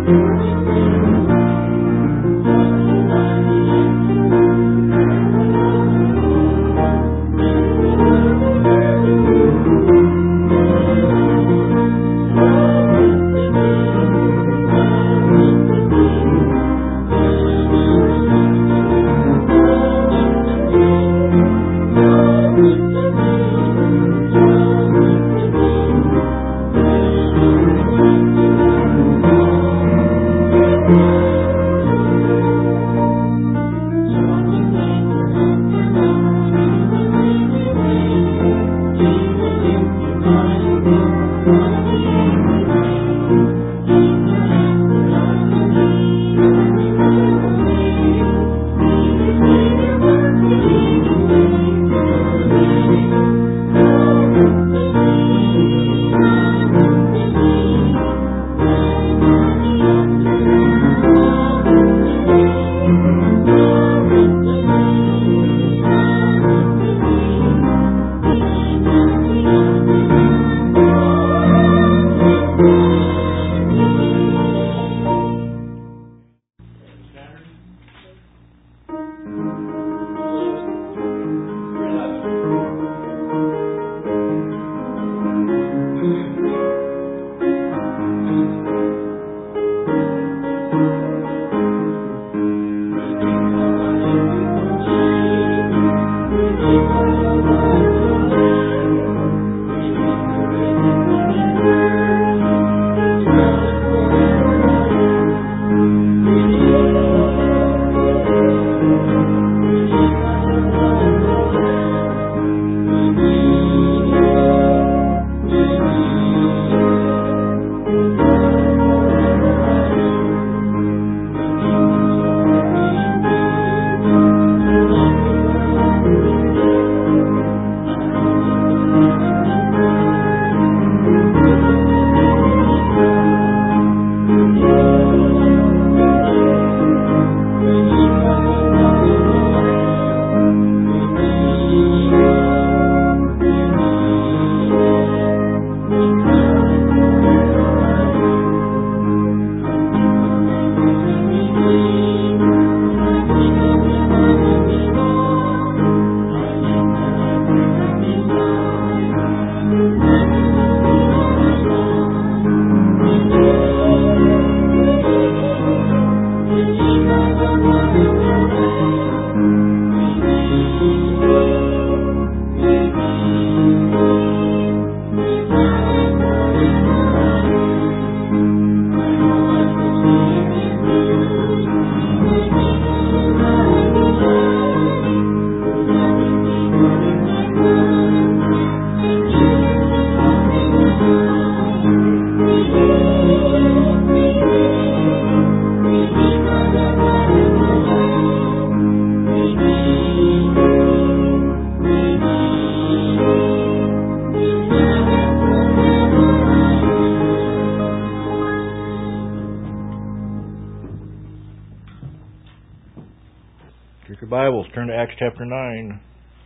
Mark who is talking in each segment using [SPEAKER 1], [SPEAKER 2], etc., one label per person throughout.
[SPEAKER 1] Take your Bibles, turn to Acts chapter 9.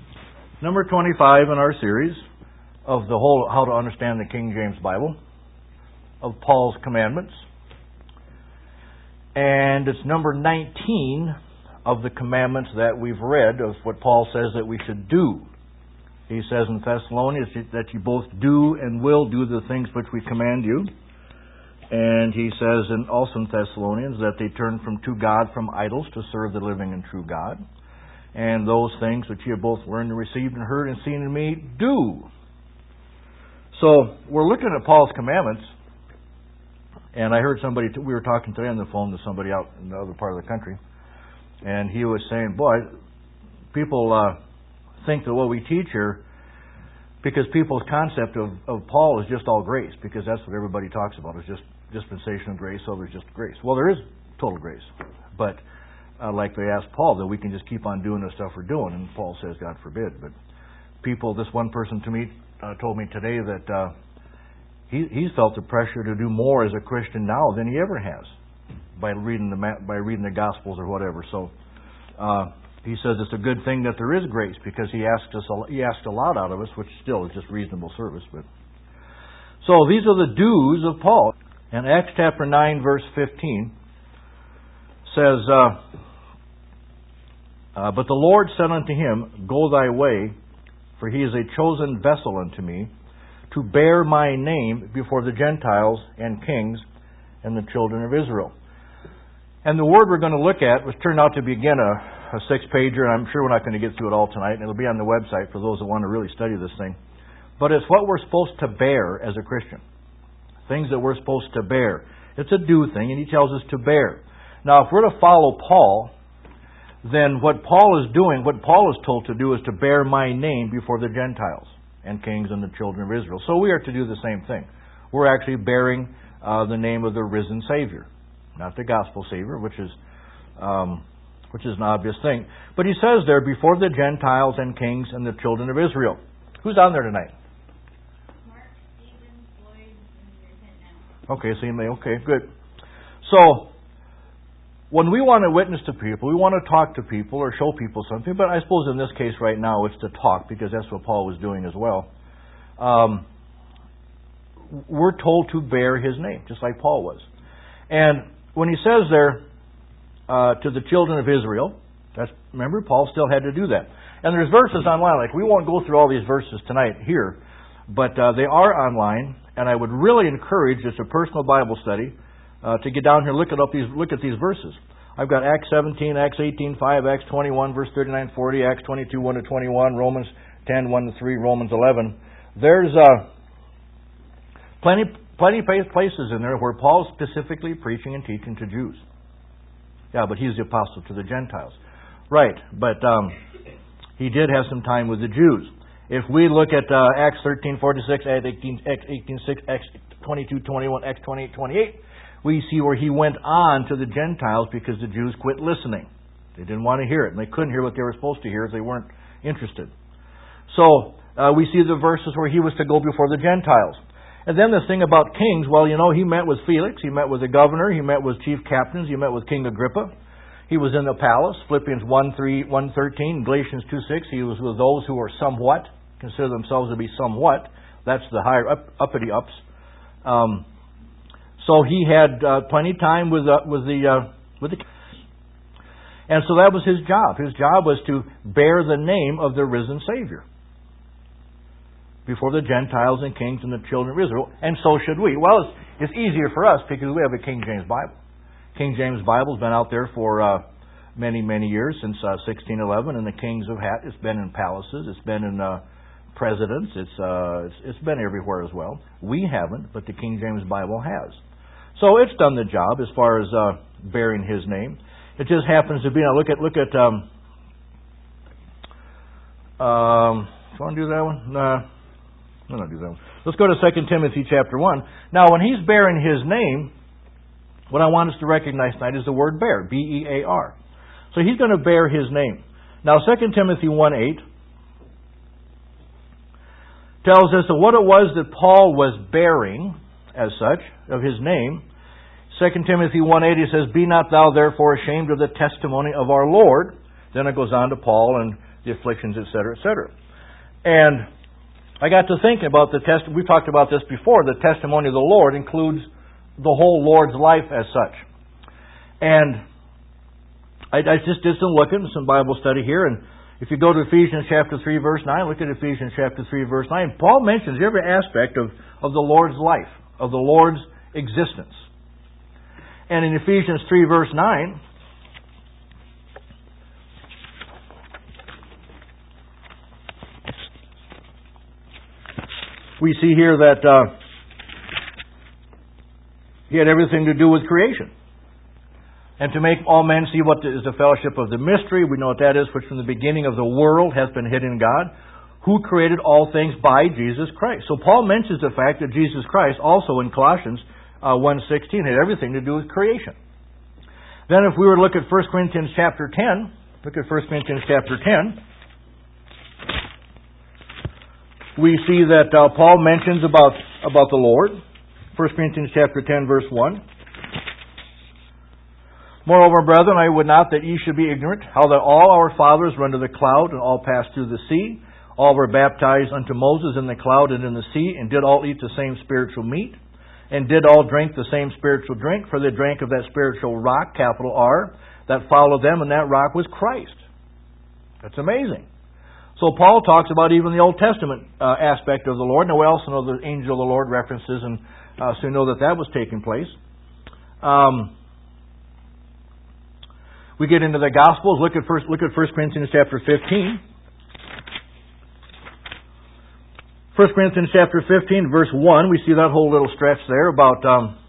[SPEAKER 1] Number 25 in our series of the whole How to Understand the King James Bible, of Paul's commandments. And it's number 19 of the commandments that we've read of what Paul says that we should do. He says in Thessalonians that you both do and will do the things which we command you. And he says also in Thessalonians that they turn to God from idols to serve the living and true God. And those things which you have both learned and received and heard and seen in me, do. So we're looking at Paul's commandments. And I heard somebody, we were talking today on the phone to somebody out in the other part of the country. And he was saying, boy, people think that what we teach here, because people's concept of Paul is just all grace, because that's what everybody talks about, is just dispensational grace, so there's just grace. Well, there is total grace. But like they asked Paul, that we can just keep on doing the stuff we're doing, and Paul says, God forbid. But people, this one person to me told me today that he's felt the pressure to do more as a Christian now than he ever has by reading the Gospels or whatever. So he says it's a good thing that there is grace, because he asked a lot out of us, which still is just reasonable service. But so these are the do's of Paul. And Acts chapter 9, verse 15 says, But the Lord said unto him, Go thy way, for he is a chosen vessel unto me, to bear my name before the Gentiles and kings and the children of Israel. And the word we're going to look at was turned out to be, again, a six-pager, and I'm sure we're not going to get through it all tonight, and it'll be on the website for those that want to really study this thing. But it's what we're supposed to bear as a Christian. Things that we're supposed to bear. It's a do thing, and he tells us to bear. Now, if we're to follow Paul, then what Paul is doing, what Paul is told to do, is to bear my name before the Gentiles and kings and the children of Israel. So we are to do the same thing. We're actually bearing the name of the risen Savior. Not the gospel Savior, which is an obvious thing. But he says there, before the Gentiles and kings and the children of Israel. Who's on there tonight?
[SPEAKER 2] Mark, Stephen, Floyd, and your tent now.
[SPEAKER 1] Okay, okay, good. So, when we want to witness to people, we want to talk to people or show people something, but I suppose in this case right now it's to talk, because that's what Paul was doing as well. We're told to bear his name, just like Paul was. And when he says there, to the children of Israel, remember, Paul still had to do that. And there's verses online, like we won't go through all these verses tonight here, but they are online, and I would really encourage, it's a personal Bible study, to get down here and look at these verses. I've got Acts 17, Acts 18, 5, Acts 21, verse 39, 40, Acts 22, 1 to 21, Romans 10, 1 to 3, Romans 11. There's plenty places in there where Paul's specifically preaching and teaching to Jews. Yeah, but he's the apostle to the Gentiles. Right, but he did have some time with the Jews. If we look at Acts 13, 46, Acts 18, 6, Acts 22, 21, Acts 28, 28, we see where he went on to the Gentiles because the Jews quit listening. They didn't want to hear it, and they couldn't hear what they were supposed to hear as they weren't interested. So, we see the verses where he was to go before the Gentiles. And then the thing about kings, well, he met with Felix, he met with the governor, he met with chief captains, he met with King Agrippa. He was in the palace, Philippians 1:13, Galatians 2:6. He was with those who are somewhat, consider themselves to be somewhat. That's the higher uppity ups. So he had plenty of time with the and so that was his job. His job was to bear the name of the risen Savior before the Gentiles and kings and the children of Israel, and so should we. Well, it's easier for us because we have a King James Bible. King James Bible's been out there for many, many years, since 1611, and the kings have had. It's been in palaces, it's been in presidents, it's been everywhere as well. We haven't, but the King James Bible has. So it's done the job as far as bearing his name. It just happens to be. Now look at. Do you want to do that one? No. I'm not do that one. Let's go to 2 Timothy chapter 1. Now, when he's bearing his name, what I want us to recognize tonight is the word bear, B-E-A-R. So he's going to bear his name. Now, 2 Timothy 1:8 tells us that what it was that Paul was bearing, as such, of his name. 2 Timothy 1:8, he says, Be not thou therefore ashamed of the testimony of our Lord. Then it goes on to Paul and the afflictions, etc., etc. And I got to thinking about the we've talked about this before. The testimony of the Lord includes the whole Lord's life as such. And I just did some looking, some Bible study here, and if you go to Ephesians chapter 3, verse 9, look at Ephesians chapter 3, verse 9. Paul mentions every aspect of the Lord's life, of the Lord's existence. And in Ephesians 3, verse 9, we see here that he had everything to do with creation. And to make all men see what is the fellowship of the mystery, we know what that is, which from the beginning of the world hath been hid in God, who created all things by Jesus Christ. So Paul mentions the fact that Jesus Christ, also in Colossians 1:16, had everything to do with creation. Then if we were to look at 1 Corinthians chapter 10, look at 1 Corinthians chapter 10, we see that Paul mentions about the Lord. 1 Corinthians chapter 10, verse 1. Moreover, brethren, I would not that ye should be ignorant, how that all our fathers were under the cloud, and all passed through the sea. All were baptized unto Moses in the cloud and in the sea, and did all eat the same spiritual meat. and did all drink the same spiritual drink, for they drank of that spiritual rock, capital R, that followed them, and that rock was Christ. That's amazing. So Paul talks about even the Old Testament aspect of the Lord. Now we also know the angel of the Lord references, and so we know that was taking place. We get into the Gospels. Look at 1 Corinthians chapter 15. 1 Corinthians chapter 15, verse 1. We see that whole little stretch there about.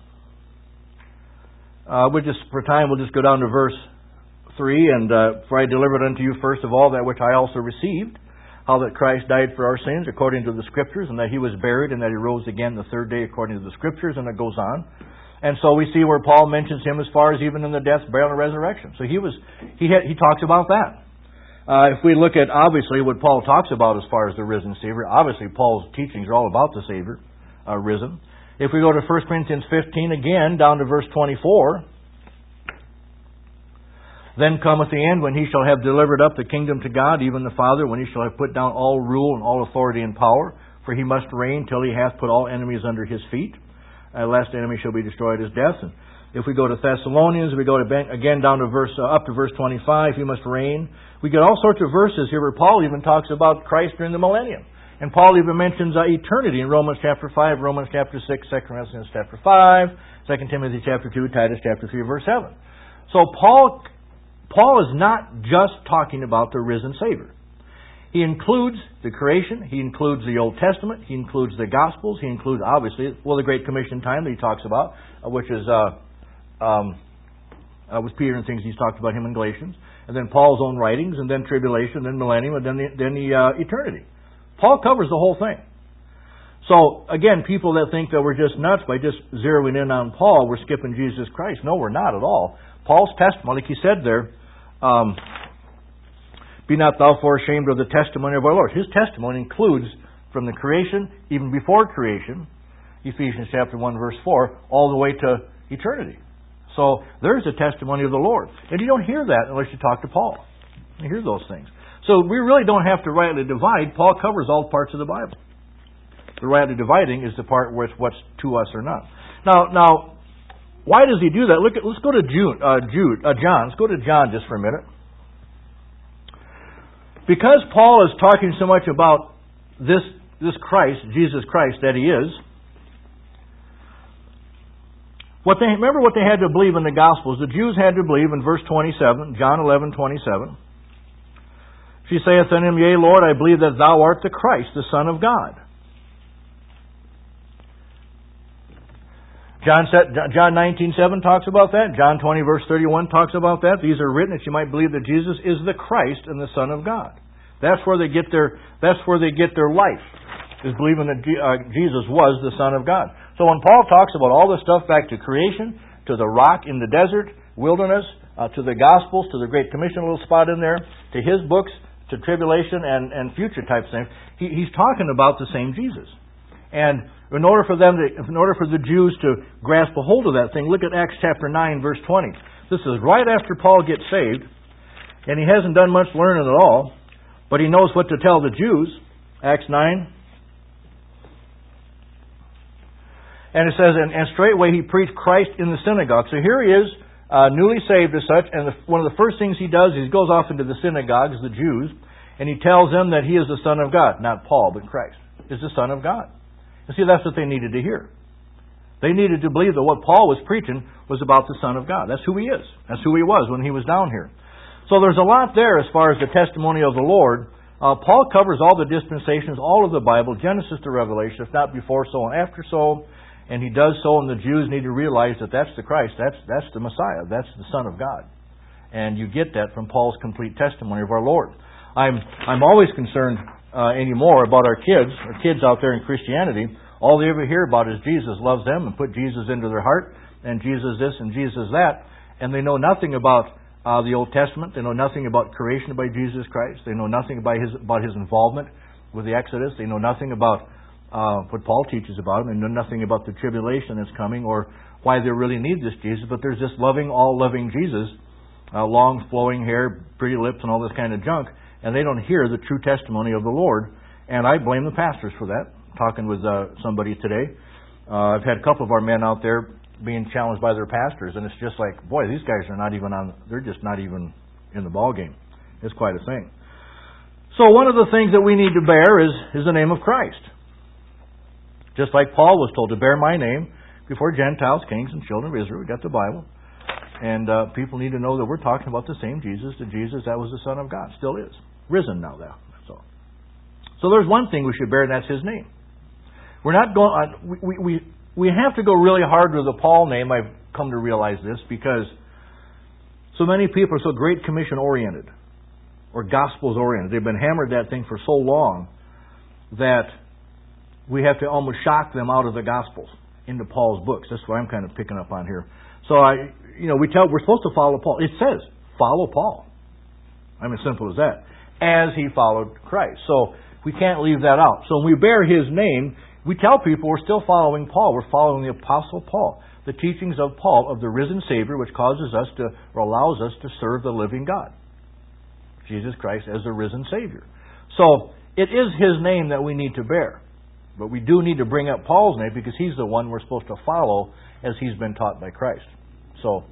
[SPEAKER 1] For time, we'll just go down to verse 3. And for I delivered unto you first of all that which I also received, how that Christ died for our sins according to the Scriptures, and that He was buried, and that He rose again the third day according to the Scriptures, and it goes on. And so we see where Paul mentions Him as far as even in the death, burial, and resurrection. So he talks about that. If we look at, obviously, what Paul talks about as far as the risen Savior, obviously Paul's teachings are all about the Savior risen. If we go to 1 Corinthians 15 again, down to verse 24, then cometh the end when He shall have delivered up the kingdom to God, even the Father, when He shall have put down all rule and all authority and power, for He must reign till He hath put all enemies under His feet. Last enemy shall be destroyed as death. And if we go to Thessalonians, we go to again down to up to verse 25. He must reign. We get all sorts of verses here where Paul even talks about Christ during the millennium, and Paul even mentions eternity in Romans chapter 5, Romans chapter 6, 2 Corinthians chapter 5, 2 Timothy chapter 2, Titus chapter 3, verse 7. So Paul is not just talking about the risen Savior. He includes the creation, he includes the Old Testament, he includes the Gospels, he includes, obviously, the Great Commission time that he talks about, which is with Peter and things he's talked about him in Galatians, and then Paul's own writings, and then tribulation, then millennium, and then the eternity. Paul covers the whole thing. So, again, people that think that we're just nuts by just zeroing in on Paul, we're skipping Jesus Christ. No, we're not at all. Paul's testimony, like he said there, be not thou ashamed of the testimony of our Lord. His testimony includes from the creation, even before creation, Ephesians chapter 1, verse 4, all the way to eternity. So there's a testimony of the Lord. And you don't hear that unless you talk to Paul. You hear those things. So we really don't have to rightly divide. Paul covers all parts of the Bible. The rightly dividing is the part where it's what's to us or not. Now, why does he do that? Let's go to John. Let's go to John just for a minute. Because Paul is talking so much about this Christ, Jesus Christ, that He is, remember what they had to believe in the Gospels. The Jews had to believe in verse 27, John 11:27. She saith unto Him, Yea, Lord, I believe that Thou art the Christ, the Son of God. John 19:7 talks about that. John 20 verse 31 talks about that. These are written that you might believe that Jesus is the Christ and the Son of God. That's where they get their life, is believing that Jesus was the Son of God. So when Paul talks about all this stuff back to creation, to the rock in the desert, wilderness, to the Gospels, to the Great Commission, a little spot in there, to his books, to tribulation and future type things, he's talking about the same Jesus. And in order for the Jews to grasp a hold of that thing, look at Acts chapter 9, verse 20. This is right after Paul gets saved, and he hasn't done much learning at all, but he knows what to tell the Jews. Acts 9. And it says, and straightway he preached Christ in the synagogue. So here he is, newly saved as such, and one of the first things he does is he goes off into the synagogues, the Jews, and he tells them that he is the Son of God. Not Paul, but Christ is the Son of God. You see, that's what they needed to hear. They needed to believe that what Paul was preaching was about the Son of God. That's who he is. That's who he was when he was down here. So there's a lot there as far as the testimony of the Lord. Paul covers all the dispensations, all of the Bible, Genesis to Revelation, if not before so and after so. And he does so, and the Jews need to realize that that's the Christ, that's the Messiah, that's the Son of God. And you get that from Paul's complete testimony of our Lord. I'm always concerned anymore about our kids out there in Christianity. All they ever hear about is Jesus loves them and put Jesus into their heart, and Jesus this and Jesus that, and they know nothing about the Old Testament. They know nothing about creation by Jesus Christ. They know nothing about his involvement with the Exodus. They know nothing about what Paul teaches about him. They know nothing about the tribulation that's coming or why they really need this Jesus. But there's this all-loving Jesus, long flowing hair, pretty lips, and all this kind of junk, and they don't hear the true testimony of the Lord. And I blame the pastors for that. Talking with somebody today, I've had a couple of our men out there being challenged by their pastors, and it's just like, boy, these guys are not even they're just not even in the ball game. It's quite a thing. So one of the things that we need to bear is the name of Christ. Just like Paul was told to bear my name before Gentiles, kings, and children of Israel. We got the Bible. And people need to know that we're talking about the same Jesus, the Jesus that was the Son of God. Still is. Risen now, that's all. So there's one thing we should bear, and that's His name. We're not going. We have to go really hard with the Paul name. I've come to realize this because so many people are so Great Commission oriented or Gospels oriented. They've been hammered that thing for so long that we have to almost shock them out of the Gospels into Paul's books. That's what I'm kind of picking up on here. So we're supposed to follow Paul. It says follow Paul. I mean, simple as that. As he followed Christ. So we can't leave that out. So when we bear His name, we tell people we're still following Paul. We're following the Apostle Paul. The teachings of Paul, of the risen Savior, which causes us to, or allows us to serve the living God. Jesus Christ as the risen Savior. So it is His name that we need to bear. But we do need to bring up Paul's name because he's the one we're supposed to follow as he's been taught by Christ. So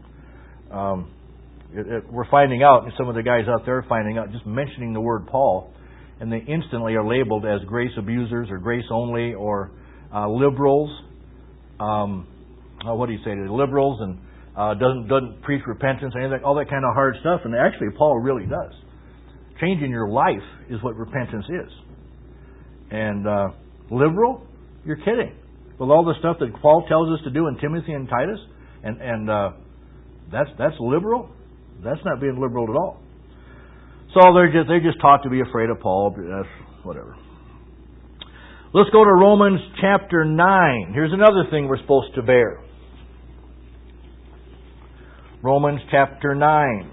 [SPEAKER 1] we're finding out, and some of the guys out there are finding out, just mentioning the word Paul, and they instantly are labeled as grace abusers or grace only or liberals. What do you say? Liberals and doesn't preach repentance or anything, all that kind of hard stuff. And actually, Paul really does. Changing your life is what repentance is. And liberal? You're kidding. With all the stuff that Paul tells us to do in Timothy and Titus, and that's liberal? That's not being liberal at all. So they're just taught to be afraid of Paul. Whatever. Let's go to Romans chapter 9. Here's another thing we're supposed to bear. Romans chapter 9.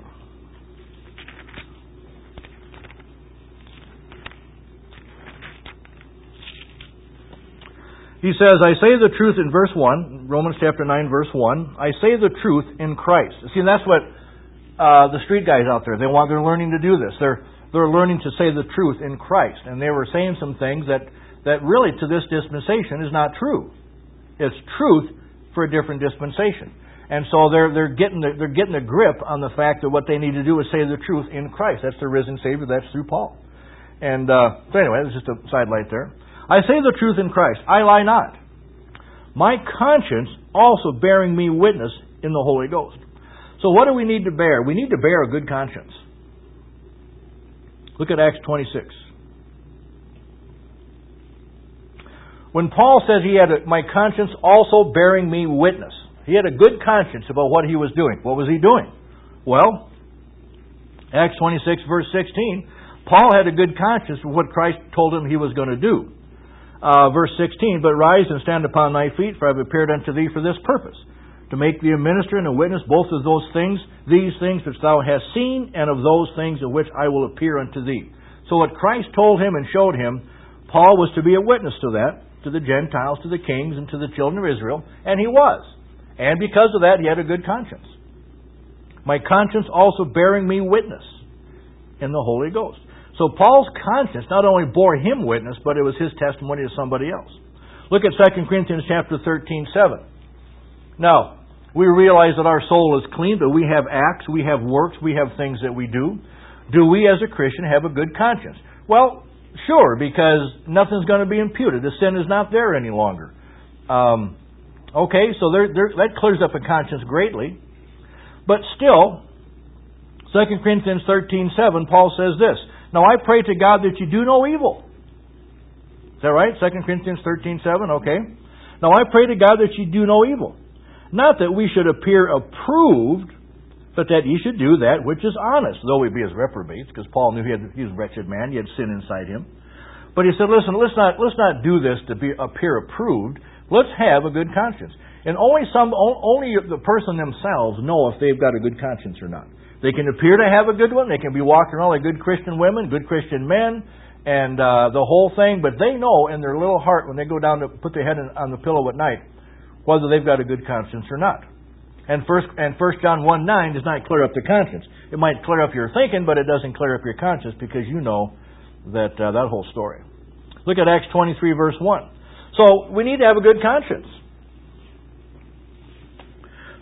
[SPEAKER 1] He says, I say the truth in verse 1, Romans chapter 9, verse 1. I say the truth in Christ. See, that's what the street guys out there, they're learning to do this. They're learning to say the truth in Christ. And they were saying some things that really to this dispensation is not true. It's truth for a different dispensation. And so they're getting a grip on the fact that what they need to do is say the truth in Christ. That's the risen Savior. That's through Paul. And so anyway, that's just a sidelight there. I say the truth in Christ. I lie not. My conscience also bearing me witness in the Holy Ghost. So what do we need to bear? We need to bear a good conscience. Look at Acts 26. When Paul says he had my conscience also bearing me witness. He had a good conscience about what he was doing. What was he doing? Well, Acts 26 verse 16, Paul had a good conscience of what Christ told him he was going to do. Verse 16, but rise and stand upon thy feet, for I have appeared unto thee for this purpose, to make thee a minister and a witness both of these things which thou hast seen, and of those things in which I will appear unto thee. So what Christ told him and showed him, Paul was to be a witness to that, to the Gentiles, to the kings, and to the children of Israel, and he was. And because of that, he had a good conscience. My conscience also bearing me witness in the Holy Ghost. So Paul's conscience not only bore him witness, but it was his testimony to somebody else. Look at 2 Corinthians chapter 13:7. Now, we realize that our soul is clean, but we have acts, we have works, we have things that we do. Do we as a Christian have a good conscience? Well, sure, because nothing's going to be imputed. The sin is not there any longer. Okay, so that clears up a conscience greatly. But still, 2 Corinthians 13:7, Paul says this, now I pray to God that you do no evil. Is that right? 2 Corinthians 13:7, okay. Now I pray to God that you do no evil. Not that we should appear approved, but that ye should do that which is honest, though we be as reprobates, because Paul knew he was a wretched man, he had sin inside him. But he said, listen, let's not do this to appear approved. Let's have a good conscience. And only the person themselves know if they've got a good conscience or not. They can appear to have a good one. They can be walking around like good Christian women, good Christian men, and the whole thing. But they know in their little heart when they go down to put their head on the pillow at night whether they've got a good conscience or not. And 1 John 1:9 does not clear up the conscience. It might clear up your thinking, but it doesn't clear up your conscience because you know that whole story. Look at Acts 23 verse 1. So we need to have a good conscience.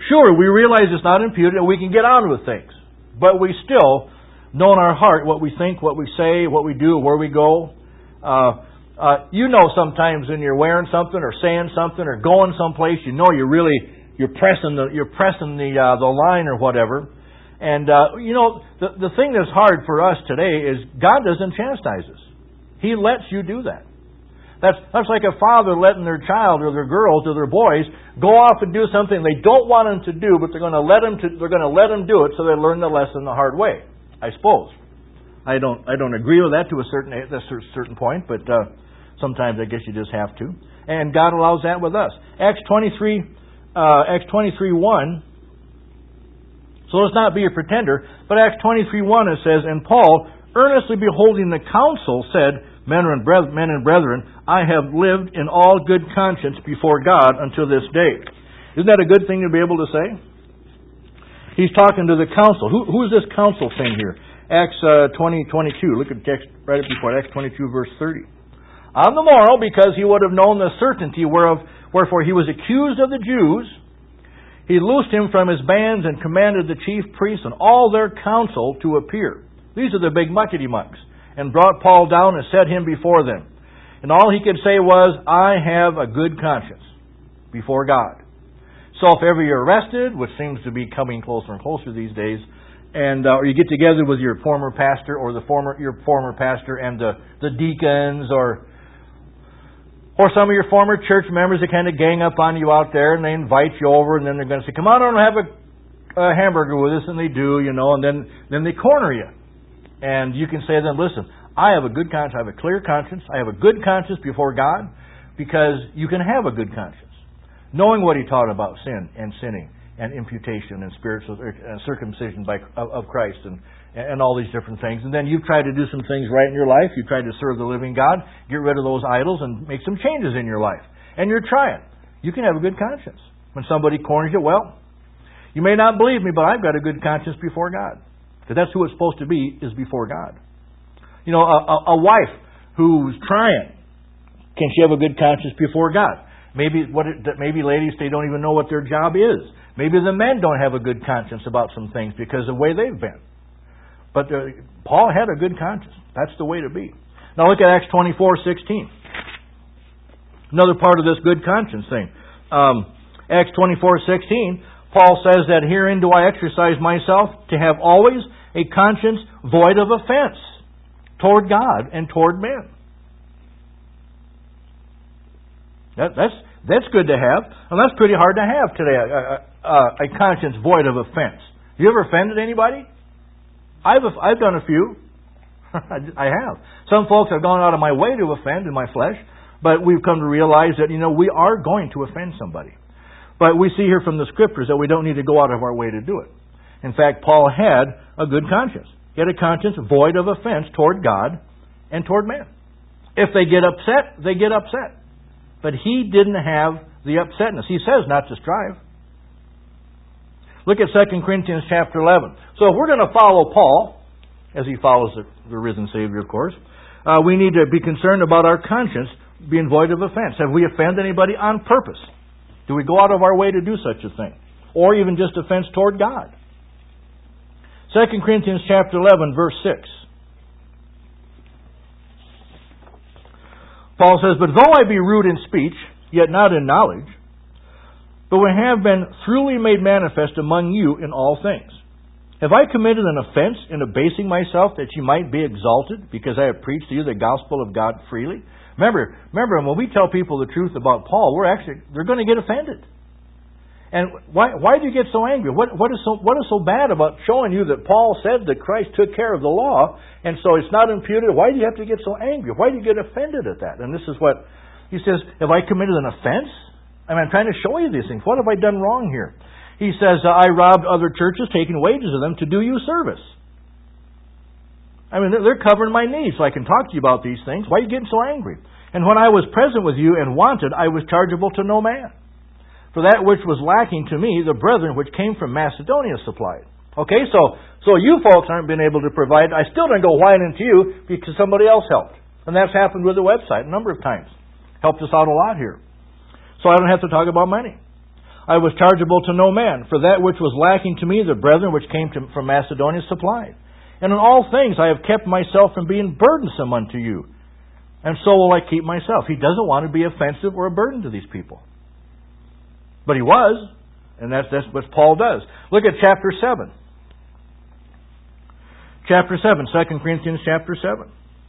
[SPEAKER 1] Sure, we realize it's not imputed and we can get on with things. But we still know in our heart what we think, what we say, what we do, where we go. You know sometimes when you're wearing something or saying something or going someplace, you know you're pressing the line or whatever. And the thing that's hard for us today is God doesn't chastise us. He lets you do that. That's like a father letting their child or their girls or their boys go off and do something they don't want them to do, but they're going to let them do it so they learn the lesson the hard way. I suppose. I don't agree with that to a certain point, but sometimes I guess you just have to. And God allows that with us. Acts 23:1. So let's not be a pretender. But Acts 23:1 it says, "And Paul, earnestly beholding the council, said, Men and brethren, I have lived in all good conscience before God until this day." Isn't that a good thing to be able to say? He's talking to the council. Who's this council thing here? Acts 20:22. Look at the text right before Acts 22, verse 30. "On the morrow, because he would have known the certainty wherefore he was accused of the Jews, he loosed him from his bands and commanded the chief priests and all their council to appear." These are the big muckety-mucks. "And brought Paul down and set him before them. And all he could say was, I have a good conscience before God." So if ever you're arrested, which seems to be coming closer and closer these days, and or you get together with your former pastor or your former pastor and the deacons or some of your former church members that kind of gang up on you out there and they invite you over and then they're going to say, "Come on over and have a hamburger with us," and they do, and then they corner you. And you can say to them, "Listen, I have a good conscience. I have a clear conscience. I have a good conscience before God," because you can have a good conscience. Knowing what he taught about sin and sinning and imputation and spiritual circumcision of Christ and all these different things. And then you've tried to do some things right in your life. You've tried to serve the living God, get rid of those idols and make some changes in your life. And you're trying. You can have a good conscience. When somebody corners you, well, you may not believe me, but I've got a good conscience before God. Because that's who it's supposed to be, is before God. A wife who's trying, can she have a good conscience before God? Maybe ladies, they don't even know what their job is. Maybe the men don't have a good conscience about some things because of the way they've been. But Paul had a good conscience. That's the way to be. Now look at Acts 24:16. Another part of this good conscience thing. Acts 24:16, Paul says that herein do I exercise myself to have always a conscience void of offense toward God and toward men. That's good to have, and that's pretty hard to have today. A conscience void of offense. You ever offended anybody? I've done a few. I have. Some folks have gone out of my way to offend in my flesh, but we've come to realize that we are going to offend somebody. But we see here from the Scriptures that we don't need to go out of our way to do it. In fact, Paul had a good conscience. He had a conscience void of offense toward God and toward men. If they get upset, they get upset. But he didn't have the upsetness. He says not to strive. Look at 2 Corinthians chapter 11. So if we're going to follow Paul, as he follows the risen Savior, of course, we need to be concerned about our conscience being void of offense. Have we offended anybody on purpose? Do we go out of our way to do such a thing? Or even just offense toward God? 2 Corinthians chapter 11, verse 6. Paul says, "But though I be rude in speech, yet not in knowledge, but we have been throughly made manifest among you in all things. Have I committed an offense in abasing myself that you might be exalted, because I have preached to you the gospel of God freely?" Remember, when we tell people the truth about Paul, they're going to get offended. And why do you get so angry? What is so bad about showing you that Paul said that Christ took care of the law, and so it's not imputed? Why do you have to get so angry? Why do you get offended at that? And this is what he says: "Have I committed an offense?" I'm trying to show you these things. What have I done wrong here? He says, "I robbed other churches, taking wages of them to do you service." They're covering my needs, so I can talk to you about these things. Why are you getting so angry? "And when I was present with you and wanted, I was chargeable to no man. For that which was lacking to me, the brethren which came from Macedonia supplied." Okay, so you folks aren't been able to provide. I still didn't go whining to you because somebody else helped. And that's happened with the website a number of times. Helped us out a lot here. So I don't have to talk about money. I was chargeable to no man. For that which was lacking to me, the brethren which came from Macedonia supplied. And in all things I have kept myself from being burdensome unto you. And so will I keep myself. He doesn't want to be offensive or a burden to these people. But he was. And that's what Paul does. Look at chapter 7. Chapter 7, 2 Corinthians chapter 7.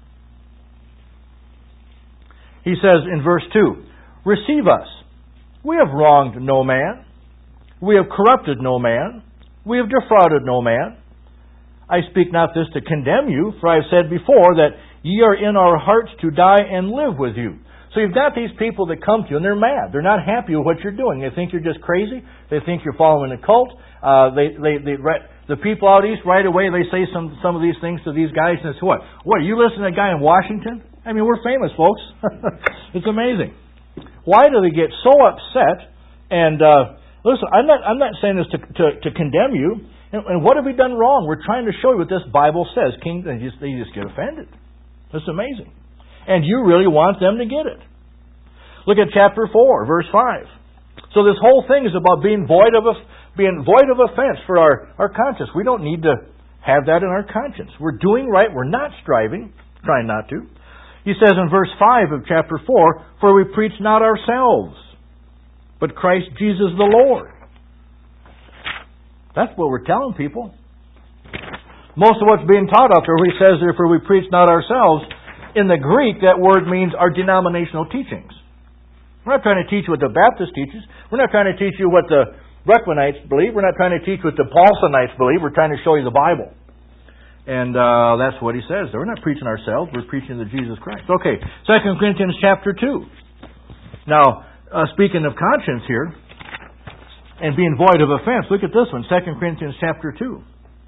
[SPEAKER 1] He says in verse 2, receive us. We have wronged no man. We have corrupted no man. We have defrauded no man. I speak not this to condemn you, for I have said before that ye are in our hearts to die and live with you. So you've got these people that come to you and they're mad. They're not happy with what you're doing. They think you're just crazy. They think you're following a cult. The people out east, right away, they say some of these things to these guys, and it's what? What, you listen to a guy in Washington? I mean, we're famous, folks. It's amazing. Why do they get so upset? And listen, I'm not saying this to condemn you. And what have we done wrong? We're trying to show you what this Bible says. They just get offended. That's amazing. And you really want them to get it. Look at chapter 4, verse 5. So this whole thing is about being void of offense for our conscience. We don't need to have that in our conscience. We're doing right. We're not striving, trying not to. He says in verse 5 of chapter 4, for we preach not ourselves, but Christ Jesus the Lord. That's what we're telling people. Most of what's being taught out there, he says, therefore we preach not ourselves. In the Greek, that word means our denominational teachings. We're not trying to teach what the Baptist teaches. We're not trying to teach you what the Requenites believe. We're not trying to teach what the Paulsonites believe. We're trying to show you the Bible. And that's what he says. We're not preaching ourselves. We're preaching the Jesus Christ. Okay, 2 Corinthians chapter 2. Now, speaking of conscience here, and being void of offense, look at this one, 2 Corinthians chapter 2.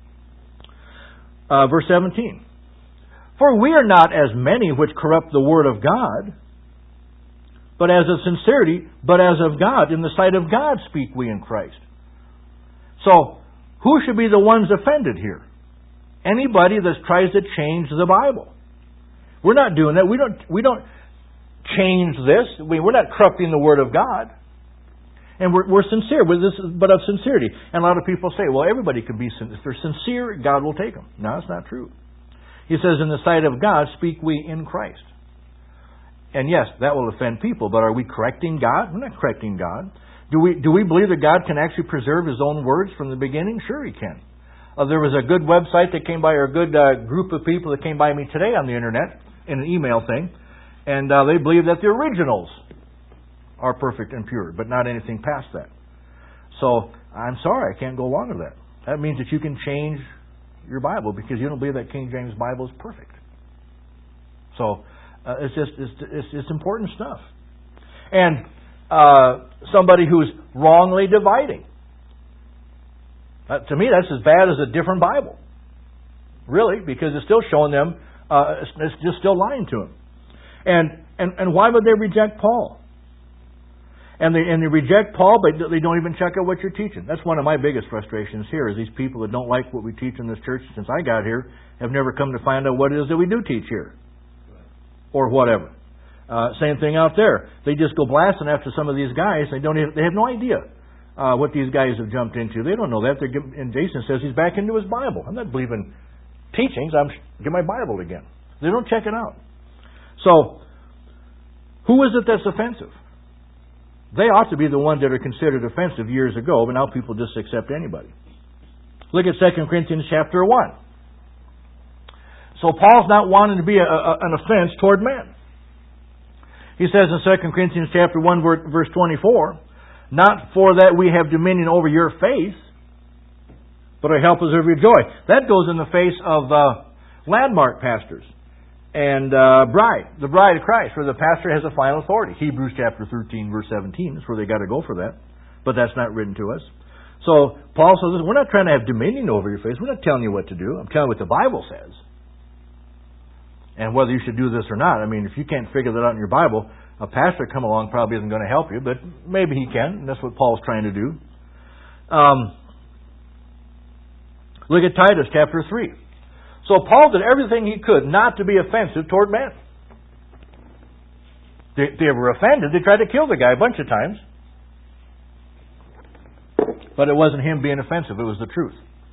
[SPEAKER 1] Verse 17. For we are not as many which corrupt the word of God, but as of sincerity, but as of God. In the sight of God speak we in Christ. So, who should be the ones offended here? Anybody that tries to change the Bible. We're not doing that. We don't change this. We're not corrupting the Word of God. And we're sincere with this, but of sincerity. And a lot of people say, well, everybody can be sincere. If they're sincere, God will take them. No, that's not true. He says, in the sight of God speak we in Christ. And yes, that will offend people, but are we correcting God? We're not correcting God. Do we believe that God can actually preserve His own words from the beginning? Sure He can. There was a good website that came by, or a good group of people that came by me today on the internet, in an email thing, and they believe that the originals are perfect and pure, but not anything past that. So, I'm sorry, I can't go along with that. That means that you can change your Bible because you don't believe that King James Bible is perfect. So, it's important stuff. And somebody who's wrongly dividing. To me, that's as bad as a different Bible. Really, because it's still showing them, it's just still lying to them. And why would they reject Paul? And they reject Paul, but they don't even check out what you're teaching. That's one of my biggest frustrations here, is these people that don't like what we teach in this church since I got here have never come to find out what it is that we do teach here. Or whatever. Same thing out there. They just go blasting after some of these guys. They have no idea what these guys have jumped into. They don't know that. And Jason says he's back into his Bible. I'm not believing teachings. I'm get my Bible again. They don't check it out. So, who is it that's offensive? They ought to be the ones that are considered offensive years ago, but now people just accept anybody. Look at 2 Corinthians chapter 1. So Paul's not wanting to be an offense toward men. He says in 2 Corinthians chapter 1, verse 24, not for that we have dominion over your faith, but are helpers of your joy. That goes in the face of landmark pastors and the bride of Christ, where the pastor has a final authority. Hebrews chapter 13, verse 17 is where they got to go for that. But that's not written to us. So Paul says, we're not trying to have dominion over your faith. We're not telling you what to do. I'm telling you what the Bible says. And whether you should do this or not, I mean, if you can't figure that out in your Bible, a pastor come along probably isn't going to help you, but maybe he can. And that's what Paul's trying to do. Look at Titus chapter 3. So Paul did everything he could not to be offensive toward men. They were offended. They tried to kill the guy a bunch of times. But it wasn't him being offensive, it was the truth.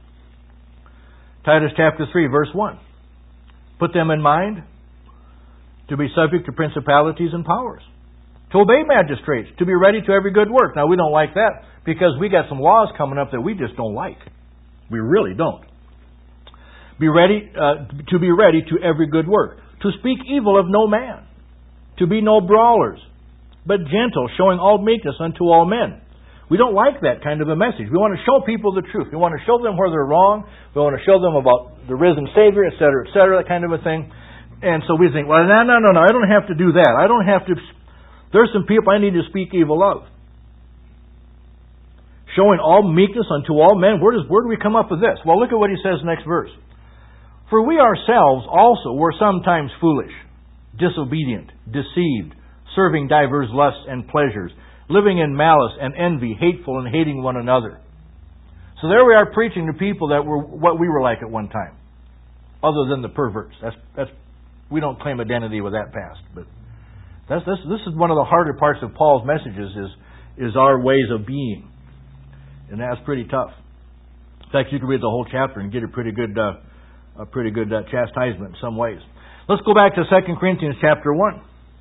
[SPEAKER 1] Titus chapter 3, verse 1. Put them in mind to be subject to principalities and powers, to obey magistrates, to be ready to every good work. Now, we don't like that because we got some laws coming up that we just don't like. We really don't. Be ready to be ready to every good work, to speak evil of no man, to be no brawlers, but gentle, showing all meekness unto all men. We don't like that kind of a message. We want to show people the truth. We want to show them where they're wrong. We want to show them about the risen Savior, etc., that kind of a thing. And so we think, well, no, I don't have to do that. I don't have to. There's some people I need to speak evil of. Showing all meekness unto all men. Where do we come up with this? Well, look at what he says next verse. For we ourselves also were sometimes foolish, disobedient, deceived, serving divers lusts and pleasures, living in malice and envy, hateful and hating one another. So there we are preaching to people that were what we were like at one time, other than the perverts. That's we don't claim identity with that past, but this is one of the harder parts of Paul's messages is our ways of being, and that's pretty tough. In fact, you can read the whole chapter and get a pretty good chastisement in some ways. Let's go back to 2 Corinthians chapter 1.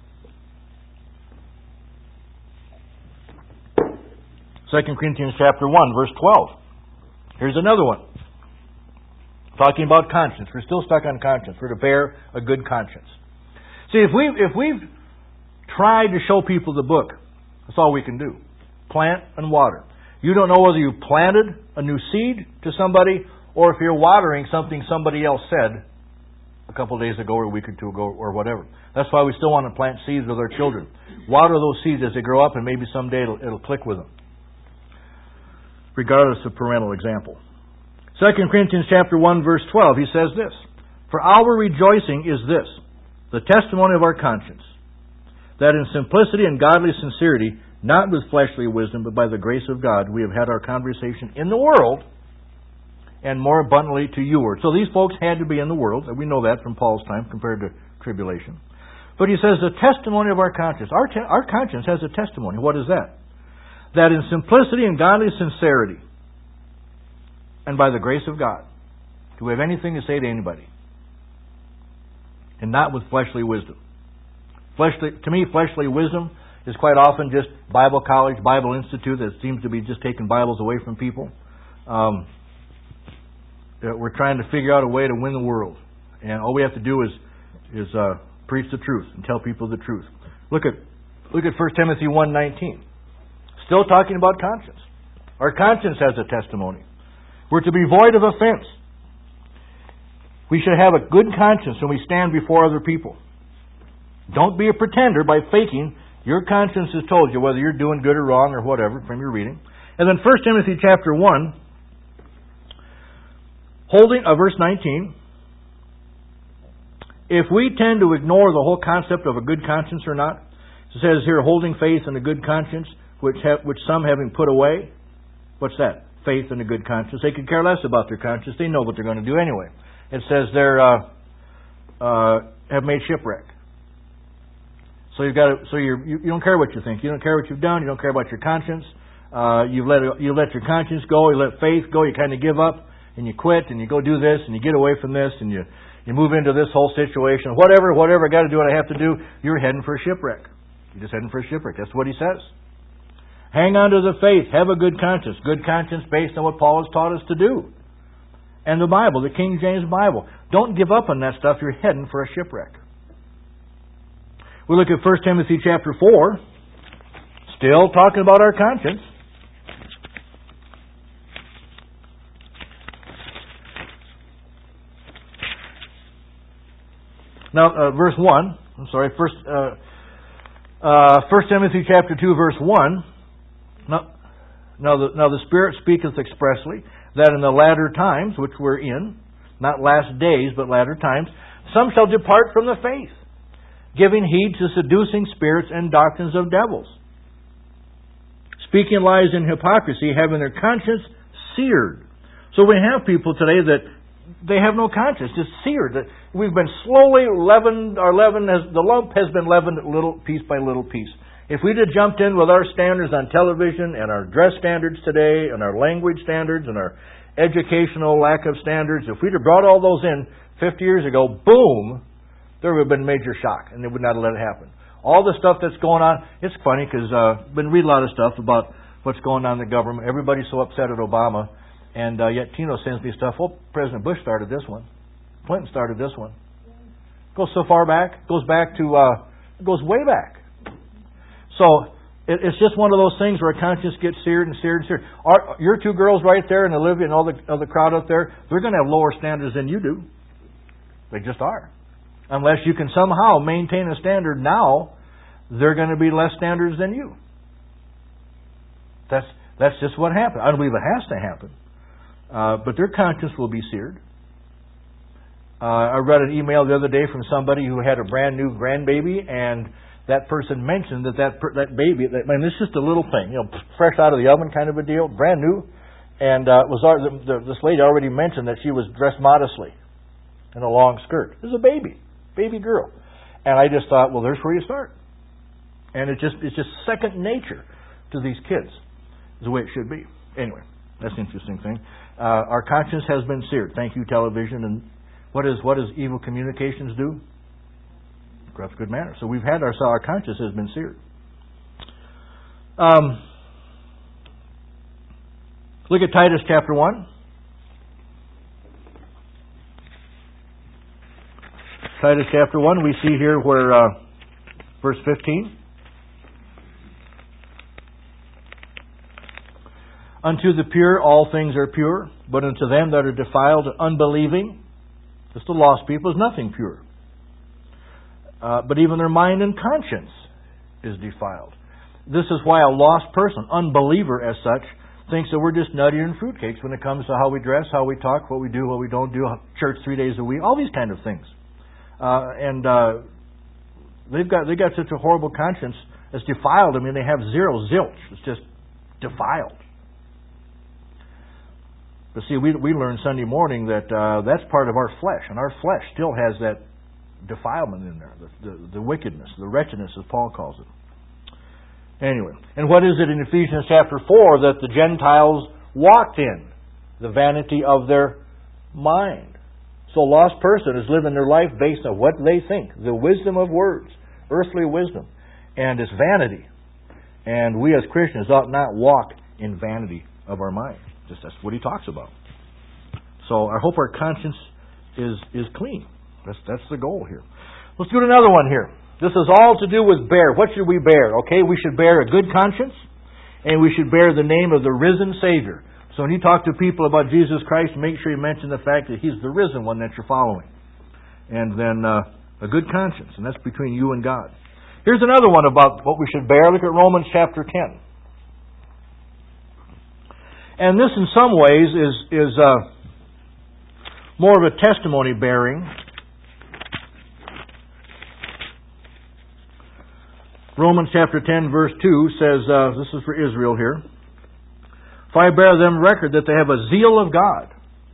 [SPEAKER 1] 2 Corinthians chapter 1, verse 12. Here's another one. Talking about conscience. We're still stuck on conscience. We're to bear a good conscience. See, if we've tried to show people the book, that's all we can do. Plant and water. You don't know whether you planted a new seed to somebody or if you're watering something somebody else said a couple of days ago or a week or two ago or whatever. That's why we still want to plant seeds with our children. Water those seeds as they grow up and maybe someday it'll click with them, regardless of parental example. 2 Corinthians chapter 1, verse 12, he says this, For our rejoicing is this, the testimony of our conscience, that in simplicity and godly sincerity, not with fleshly wisdom, but by the grace of God, we have had our conversation in the world, and more abundantly to you. So these folks had to be in the world, and we know that from Paul's time compared to tribulation. But he says the testimony of our conscience. Our conscience has a testimony. What is that? That in simplicity and godly sincerity, and by the grace of God, do we have anything to say to anybody? And not with fleshly wisdom. To me, fleshly wisdom is quite often just Bible college, Bible institute that seems to be just taking Bibles away from people. We're trying to figure out a way to win the world. And all we have to do is preach the truth and tell people the truth. Look at 1 Timothy 1:19. Still talking about conscience. Our conscience has a testimony. We're to be void of offense. We should have a good conscience when we stand before other people. Don't be a pretender by faking. Your conscience has told you whether you're doing good or wrong or whatever from your reading. And then 1 Timothy chapter 1, verse 19. If we tend to ignore the whole concept of a good conscience or not, it says here, holding faith and a good conscience, which some having put away. What's that? Faith and a good conscience. They could care less about their conscience. They know what they're going to do anyway. It says they're have made shipwreck. So you don't care what you think. You don't care what you've done. You don't care about your conscience. You let your conscience go. You let faith go. You kind of give up and you quit and you go do this and you get away from this and you move into this whole situation. Whatever. I got to do what I have to do. You're heading for a shipwreck. You're just heading for a shipwreck. That's what he says. Hang on to the faith. Have a good conscience. Good conscience based on what Paul has taught us to do. And the Bible, the King James Bible. Don't give up on that stuff. You're heading for a shipwreck. We look at 1 Timothy chapter 4. Still talking about our conscience. Now, verse 1. I'm sorry. 1 Timothy chapter 2, verse 1. Now the Spirit speaketh expressly that in the latter times, which we're in, not last days, but latter times, some shall depart from the faith, giving heed to seducing spirits and doctrines of devils, speaking lies in hypocrisy, having their conscience seared. So we have people today that they have no conscience, just seared. We've been slowly leavened. The lump has been leavened little piece by little piece. If we'd have jumped in with our standards on television and our dress standards today and our language standards and our educational lack of standards, if we'd have brought all those in 50 years ago, boom, there would have been a major shock, and they would not have let it happen. All the stuff that's going on, it's funny because I've been reading a lot of stuff about what's going on in the government. Everybody's so upset at Obama, and yet Tino sends me stuff. Well, President Bush started this one. Clinton started this one. Goes so far back, goes way back. So it's just one of those things where a conscience gets seared and seared and seared. Your two girls right there, and Olivia and all the crowd up there, they're going to have lower standards than you do. They just are. Unless you can somehow maintain a standard now, they're going to be less standards than you. That's just what happens. I don't believe it has to happen. But their conscience will be seared. I read an email the other day from somebody who had a brand new grandbaby, and that person mentioned that baby, it's just a little thing, fresh out of the oven kind of a deal, brand new. And this lady already mentioned that she was dressed modestly in a long skirt. This is a baby girl. And I just thought, well, there's where you start. And it's just second nature to these kids, is the way it should be. Anyway, that's an interesting thing. Our conscience has been seared. Thank you, television. And what does evil communications do? Corrupts good manners. So we've had our conscience has been seared. Look at Titus chapter 1. Titus chapter 1, we see here where verse 15. Unto the pure all things are pure, but unto them that are defiled and unbelieving, just the lost people, is nothing pure. But even their mind and conscience is defiled. This is why a lost person, unbeliever as such, thinks that we're just nuttier than fruitcakes when it comes to how we dress, how we talk, what we do, what we don't do, church 3 days a week, all these kind of things. They've got such a horrible conscience. It's defiled. They have zilch. It's just defiled. But see, we learned Sunday morning that that's part of our flesh, and our flesh still has that defilement in there, the wickedness, the wretchedness, as Paul calls it. Anyway, and what is it in Ephesians chapter 4 that the Gentiles walked in? The vanity of their mind. So a lost person is living their life based on what they think, the wisdom of words, earthly wisdom, and it's vanity. And we as Christians ought not walk in vanity of our mind. Just that's what he talks about. So I hope our conscience is clean. That's the goal here. Let's do another one here. This is all to do with bear. What should we bear? Okay, we should bear a good conscience, and we should bear the name of the risen Savior. So when you talk to people about Jesus Christ, make sure you mention the fact that He's the risen one that you're following. And then a good conscience, and that's between you and God. Here's another one about what we should bear. Look at Romans chapter 10. And this in some ways is more of a testimony bearing. Romans chapter 10 verse 2 says, this is for Israel here, for I bear them record that they have a zeal of God.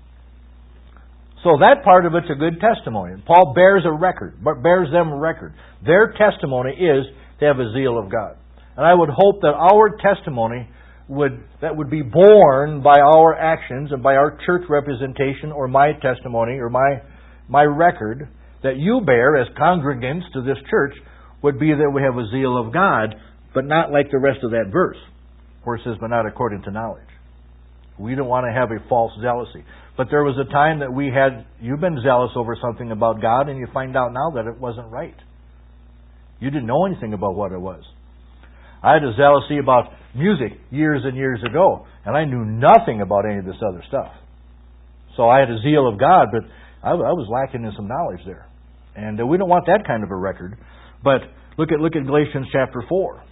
[SPEAKER 1] So that part of it's a good testimony. Paul bears them record. Their testimony is they have a zeal of God. And I would hope that our testimony would be borne by our actions and by our church representation, or my testimony or my record that you bear as congregants to this church would be that we have a zeal of God, but not like the rest of that verse, where it says, but not according to knowledge. We don't want to have a false zealousy. But there was a time that you've been zealous over something about God, and you find out now that it wasn't right. You didn't know anything about what it was. I had a zealousy about music years and years ago, and I knew nothing about any of this other stuff. So I had a zeal of God, but I was lacking in some knowledge there. And we don't want that kind of a record. But look at Galatians chapter 4.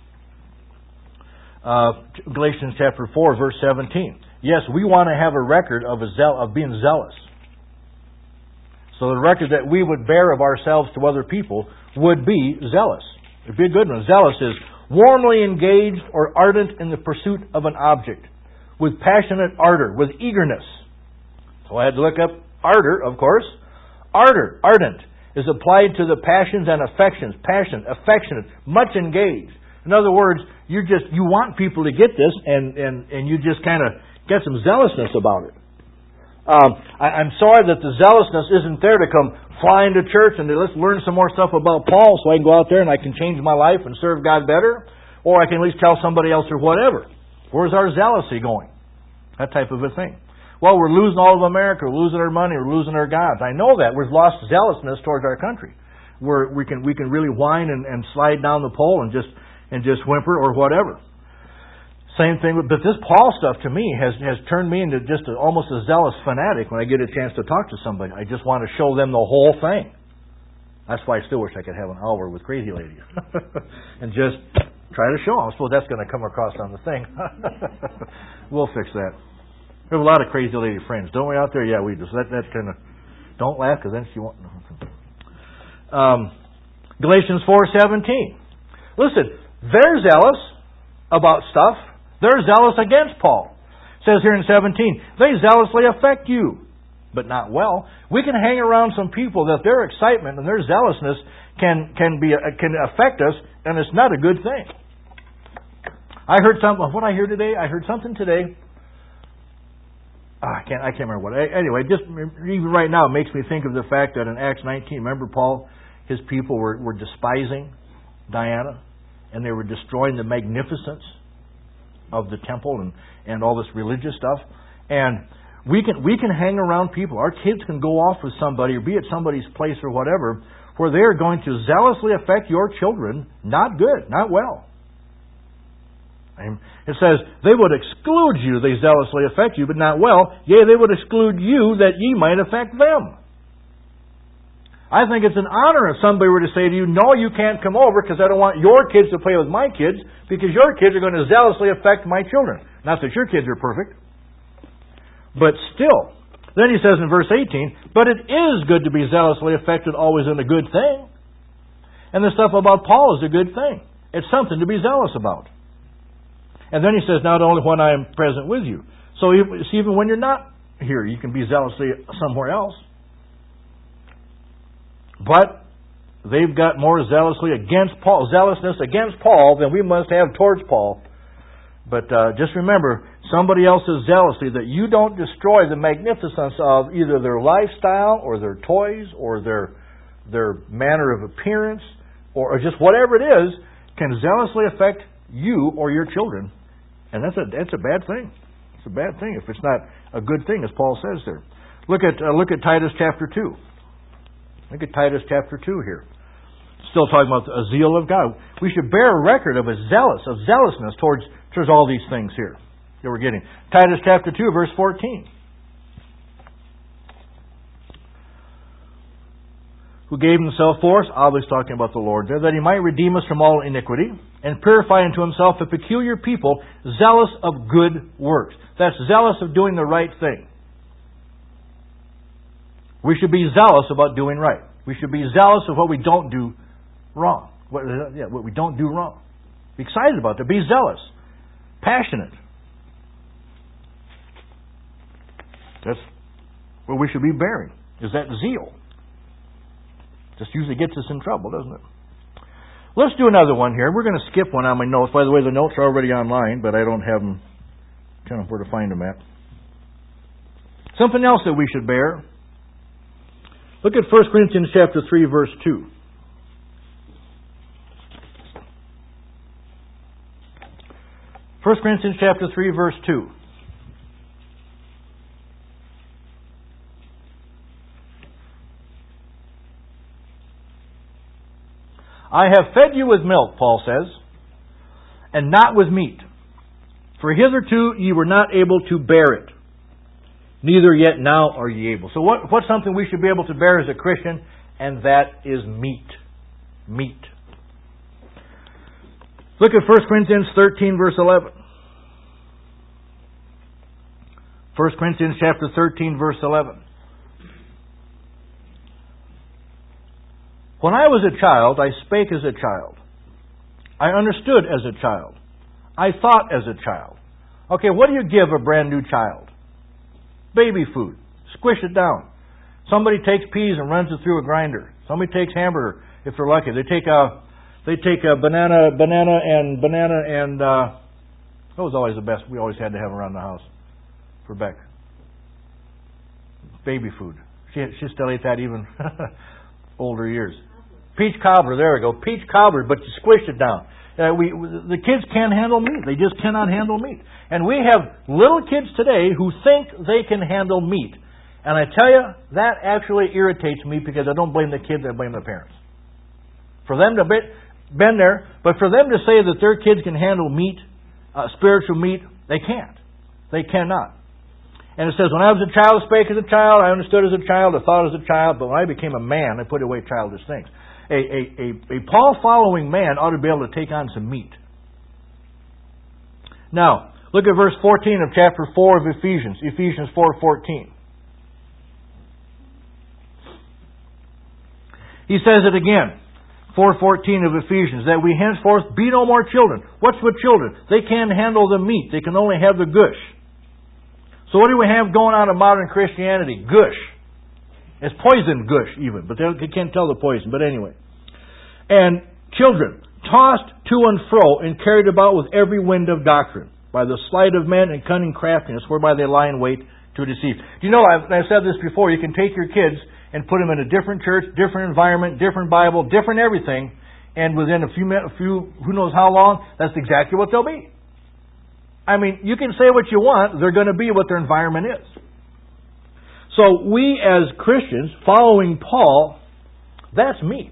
[SPEAKER 1] Galatians chapter 4, verse 17. Yes, we want to have a record of being zealous. So the record that we would bear of ourselves to other people would be zealous. It would be a good one. Zealous is warmly engaged or ardent in the pursuit of an object, with passionate ardor, with eagerness. So I had to look up ardor, of course. Ardent, is applied to the passions and affections. Passionate, affectionate, much engaged. In other words, you want people to get this, and you just kind of get some zealousness about it. I'm sorry that the zealousness isn't there to come flying to church and let's learn some more stuff about Paul so I can go out there and I can change my life and serve God better, or I can at least tell somebody else or whatever. Where's our zealousy going? That type of a thing. Well, we're losing all of America, we're losing our money, we're losing our gods. I know that. We've lost zealousness towards our country. We can really whine and slide down the pole and just whimper or whatever. Same thing, but this Paul stuff to me has turned me into just almost a zealous fanatic when I get a chance to talk to somebody. I just want to show them the whole thing. That's why I still wish I could have an hour with crazy ladies and just try to show them. I suppose that's going to come across on the thing. We'll fix that. We have a lot of crazy lady friends, don't we, out there? Yeah, we do. So that kind of, don't laugh because then she won't. Galatians 4:17. Listen, they're zealous about stuff. They're zealous against Paul. It says here in 17, they zealously affect you, but not well. We can hang around some people that their excitement and their zealousness can affect us, and it's not a good thing. I heard something. What I hear today? I heard something today. I can't remember what. Anyway, just even right now, it makes me think of the fact that in Acts 19, remember Paul, his people were despising Diana, and they were destroying the magnificence of the temple and all this religious stuff. And we can hang around people. Our kids can go off with somebody or be at somebody's place or whatever where they are going to zealously affect your children. Not good, not well. It says, they would exclude you, they zealously affect you, but not well. Yea, they would exclude you that ye might affect them. I think it's an honor if somebody were to say to you, no, you can't come over because I don't want your kids to play with my kids because your kids are going to zealously affect my children. Not that your kids are perfect. But still, then he says in verse 18, but it is good to be zealously affected always in a good thing. And the stuff about Paul is a good thing. It's something to be zealous about. And then he says, not only when I am present with you. So even when you're not here, you can be zealously somewhere else. But they've got more zealousness against Paul than we must have towards Paul. But just remember, somebody else's jealousy, that you don't destroy the magnificence of either their lifestyle or their toys or their manner of appearance or just whatever it is, can zealously affect you or your children. And that's a bad thing. It's a bad thing if it's not a good thing, as Paul says there. Look at Titus chapter 2. Look at Titus chapter 2 here. Still talking about the zeal of God. We should bear a record of zealousness towards all these things here that we're getting. Titus chapter 2, verse 14. Who gave himself for us, obviously talking about the Lord there, that he might redeem us from all iniquity and purify unto himself a peculiar people, zealous of good works. That's zealous of doing the right thing. We should be zealous about doing right. We should be zealous of what we don't do wrong. What we don't do wrong. Be excited about it. Be zealous. Passionate. That's what we should be bearing, is that zeal. Just usually gets us in trouble, doesn't it? Let's do another one here. We're going to skip one on my notes. By the way, the notes are already online, but I don't have them, kind of where to find them at. Something else that we should bear. Look at 1 Corinthians chapter 3, verse 2. First Corinthians chapter 3, verse 2. I have fed you with milk, Paul says, and not with meat. For hitherto ye were not able to bear it, neither yet now are ye able. So what's something we should be able to bear as a Christian? And that is meat. Meat. Look at 1 Corinthians 13, verse 11. 1 Corinthians chapter 13, verse 11. When I was a child, I spake as a child. I understood as a child. I thought as a child. Okay, what do you give a brand new child? Baby food. Squish it down. Somebody takes peas and runs it through a grinder. Somebody takes hamburger, if they're lucky. They They take a banana and what was always the best we always had to have around the house for Beck? Baby food. She still ate that even older years. Peach cobbler, there we go. Peach cobbler, but you squish it down. The kids can't handle meat. They just cannot handle meat. And we have little kids today who think they can handle meat. And I tell you, that actually irritates me because I don't blame the kids, I blame the parents. For them to been there, but for them to say that their kids can handle meat, spiritual meat, they can't. They cannot. And it says, when I was a child, I spake as a child, I understood as a child, I thought as a child, but when I became a man, I put away childish things. A Paul-following man ought to be able to take on some meat. Now, look at verse 14 of chapter 4 of Ephesians. Ephesians 4:14. He says it again. 4:14 of Ephesians. That we henceforth be no more children. What's with children? They can't handle the meat. They can only have the gush. So what do we have going on in modern Christianity? Gush. It's poison gush even, but they can't tell the poison. But anyway. And children, tossed to and fro and carried about with every wind of doctrine, by the sleight of men and cunning craftiness, whereby they lie in wait to deceive. Do you know, I've said this before, you can take your kids and put them in a different church, different environment, different Bible, different everything, and within a few, who knows how long, that's exactly what they'll be. I mean, you can say what you want, they're going to be what their environment is. So we as Christians, following Paul, that's meat.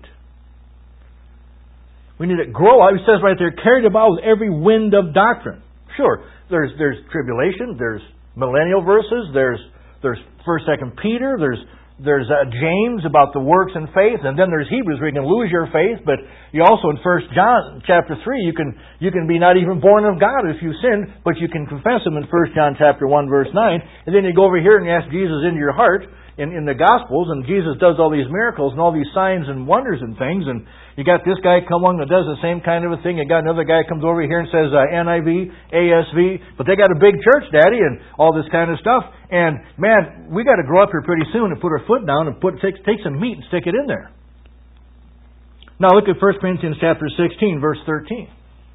[SPEAKER 1] We need to grow up. He says right there, carried about with every wind of doctrine. Sure, there's tribulation, there's millennial verses, there's 1st, 2nd Peter, there's James about the works and faith, and then there's Hebrews where you can lose your faith, but you also in 1 John chapter 3 you can be not even born of God if you sin, but you can confess Him in 1 John chapter 1 verse 9, and then you go over here and you ask Jesus into your heart in the Gospels, and Jesus does all these miracles and all these signs and wonders and things, and you got this guy come along that does the same kind of a thing, you got another guy comes over here and says NIV, ASV, but they got a big church, Daddy, and all this kind of stuff, and man, we got to grow up here pretty soon and put our foot down and take some meat and stick it in there. Now look at 1 Corinthians chapter 16, verse 13.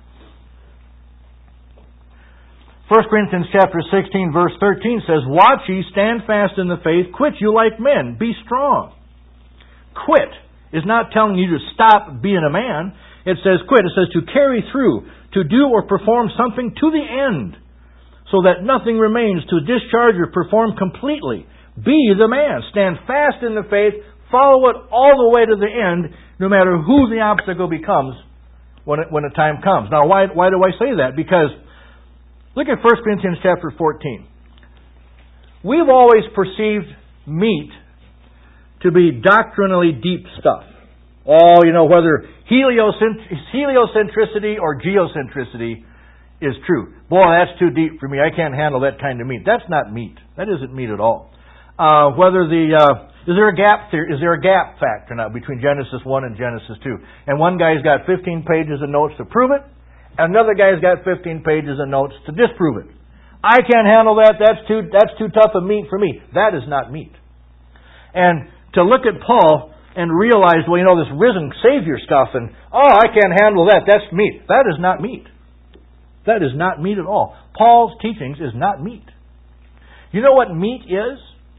[SPEAKER 1] 1 Corinthians chapter 16, verse 13 says, watch ye, stand fast in the faith, quit you like men, be strong. Quit is not telling you to stop being a man. It says quit. It says to carry through, to do or perform something to the end, so that nothing remains, to discharge or perform completely. Be the man. Stand fast in the faith, follow it all the way to the end, no matter who the obstacle becomes when the time comes. Now, why do I say that? Because look at 1 Corinthians chapter 14. We've always perceived meat to be doctrinally deep stuff. Oh, whether heliocentricity or geocentricity is true. Boy, that's too deep for me. I can't handle that kind of meat. That's not meat. That isn't meat at all. Is there a gap theory? Is there a gap factor now between Genesis 1 and Genesis 2? And one guy's got 15 pages of notes to prove it, and another guy's got 15 pages of notes to disprove it. I can't handle that. That's too tough a meat for me. That is not meat. And to look at Paul and realize, this risen Savior stuff, and I can't handle that. That's meat. That is not meat. That is not meat at all. Paul's teachings is not meat. You know what meat is?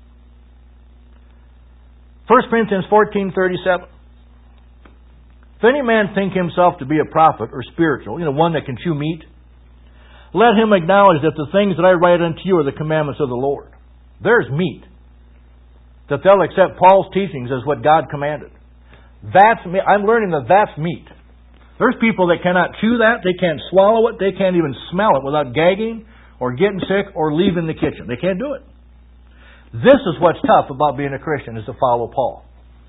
[SPEAKER 1] 1 Corinthians 14:37. If any man think himself to be a prophet or spiritual, one that can chew meat, let him acknowledge that the things that I write unto you are the commandments of the Lord. There's meat. That they'll accept Paul's teachings as what God commanded. That's meat. I'm learning that that's meat. There's people that cannot chew that, they can't swallow it, they can't even smell it without gagging or getting sick or leaving the kitchen. They can't do it. This is what's tough about being a Christian, is to follow Paul.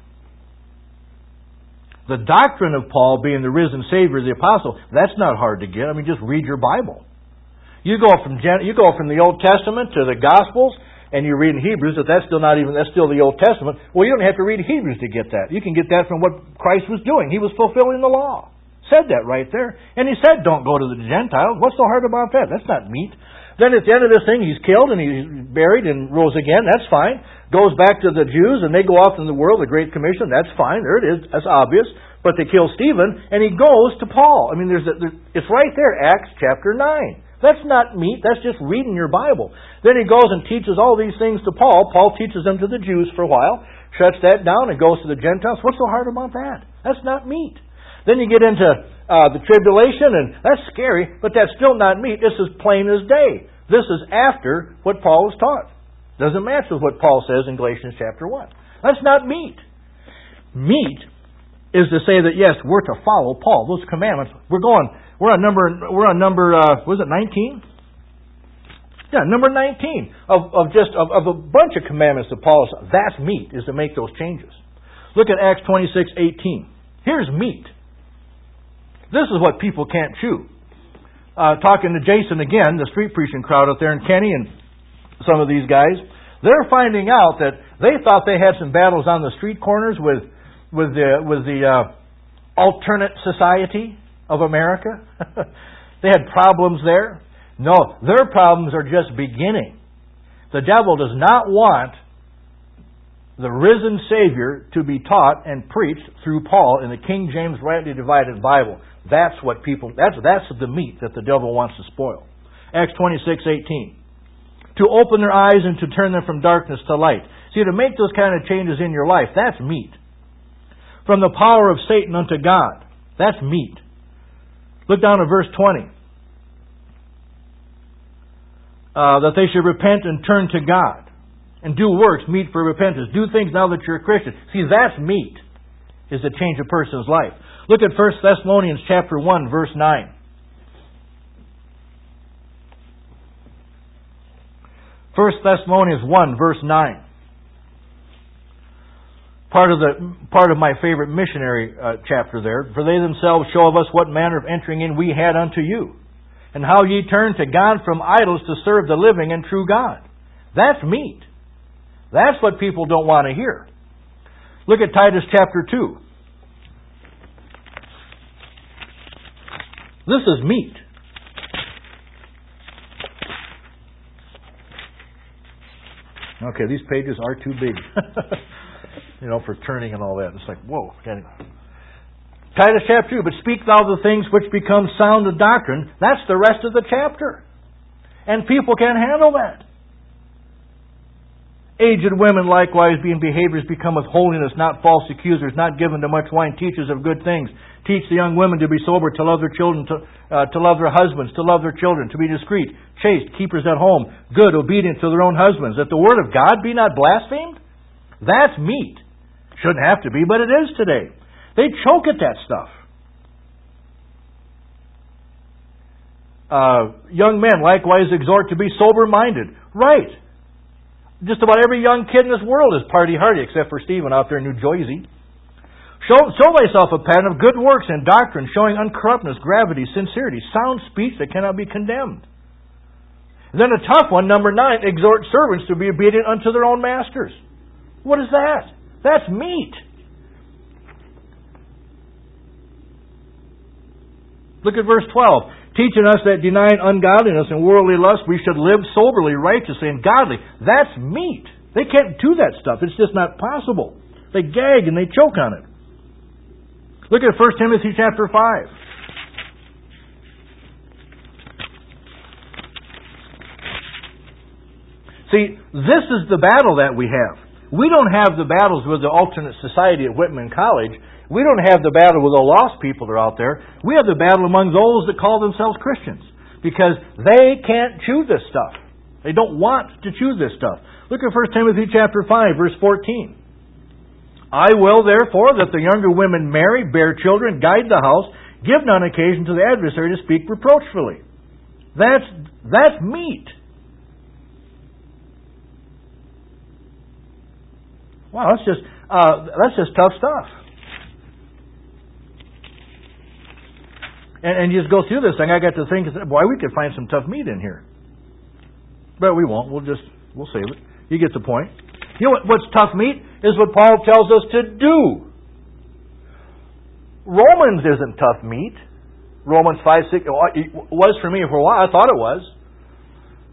[SPEAKER 1] The doctrine of Paul being the risen Savior, the Apostle, that's not hard to get. Just read your Bible. You go from the Old Testament to the Gospels, and you read in Hebrews that's still the Old Testament. Well, you don't have to read Hebrews to get that. You can get that from what Christ was doing. He was fulfilling the law. Said that right there. And He said, don't go to the Gentiles. What's so hard about that? That's not meat. Then at the end of this thing, he's killed and he's buried and rose again. That's fine. Goes back to the Jews and they go off in the world, the Great Commission. That's fine. There it is. That's obvious. But they kill Stephen and he goes to Paul. I mean, it's right there, Acts chapter 9. That's not meat. That's just reading your Bible. Then he goes and teaches all these things to Paul. Paul teaches them to the Jews for a while, shuts that down and goes to the Gentiles. What's so hard about that? That's not meat. Then you get into the tribulation, and that's scary, but that's still not meat. This is plain as day. This is after what Paul was taught. Doesn't match with what Paul says in Galatians chapter 1. That's not meat. Meat is to say that, yes, we're to follow Paul. Those commandments, we're on number, was it 19? Yeah, number 19 of a bunch of commandments that Paul says. That's meat, is to make those changes. Look at Acts 26:18. Here's meat. This is what people can't chew. Talking to Jason again, the street preaching crowd out there, and Kenny and some of these guys, they're finding out that they thought they had some battles on the street corners with the alternate society of America. They had problems there. No, their problems are just beginning. The devil does not want the risen Savior to be taught and preached through Paul in the King James rightly divided Bible. That's what that's the meat that the devil wants to spoil. Acts 26:18. To open their eyes and to turn them from darkness to light. See, to make those kind of changes in your life, that's meat. From the power of Satan unto God. That's meat. Look down at verse 20. That they should repent and turn to God. And do works meet for repentance. Do things now that you're a Christian. See, that's meat, is to change a person's life. Look at 1 Thessalonians chapter 1, verse 9. 1 Thessalonians 1, verse 9. Part of my favorite missionary chapter there. For they themselves show of us what manner of entering in we had unto you, and how ye turned to God from idols to serve the living and true God. That's meat. That's what people don't want to hear. Look at Titus chapter 2. This is meat. Okay, these pages are too big. For turning and all that. It's like, whoa. Titus chapter 2, but speak thou the things which become sound of doctrine. That's the rest of the chapter. And people can't handle that. Aged women likewise being behaviors become with holiness, not false accusers, not given to much wine, teachers of good things. Teach the young women to be sober, to love their children, to love their husbands, to love their children, to be discreet, chaste, keepers at home, good, obedient to their own husbands, that the word of God be not blasphemed. That's meat. Shouldn't have to be, but it is today. They choke at that stuff. Young men likewise exhort to be sober-minded. Right. Just about every young kid in this world is party-hardy, except for Stephen out there in New Jersey. Show thyself a pattern of good works and doctrine, showing uncorruptness, gravity, sincerity, sound speech that cannot be condemned. And then a tough one, number 9, exhort servants to be obedient unto their own masters. What is that? That's meat. Look at verse 12. Teaching us that denying ungodliness and worldly lust, we should live soberly, righteously, and godly. That's meat. They can't do that stuff. It's just not possible. They gag and they choke on it. Look at 1 Timothy chapter 5. See, this is the battle that we have. We don't have the battles with the alternate society at Whitman College. We don't have the battle with the lost people that are out there. We have the battle among those that call themselves Christians. Because they can't chew this stuff. They don't want to chew this stuff. Look at 1 Timothy chapter 5, verse 14. I will, therefore, that the younger women marry, bear children, guide the house, give none occasion to the adversary to speak reproachfully. That's meat. Wow, that's just tough stuff. And you just go through this thing, I got to think, boy, we could find some tough meat in here. But we won't. We'll save it. You get the point. You know what's tough meat? Is what Paul tells us to do. Romans isn't tough meat. Romans 5:6 was for me for a while. I thought it was.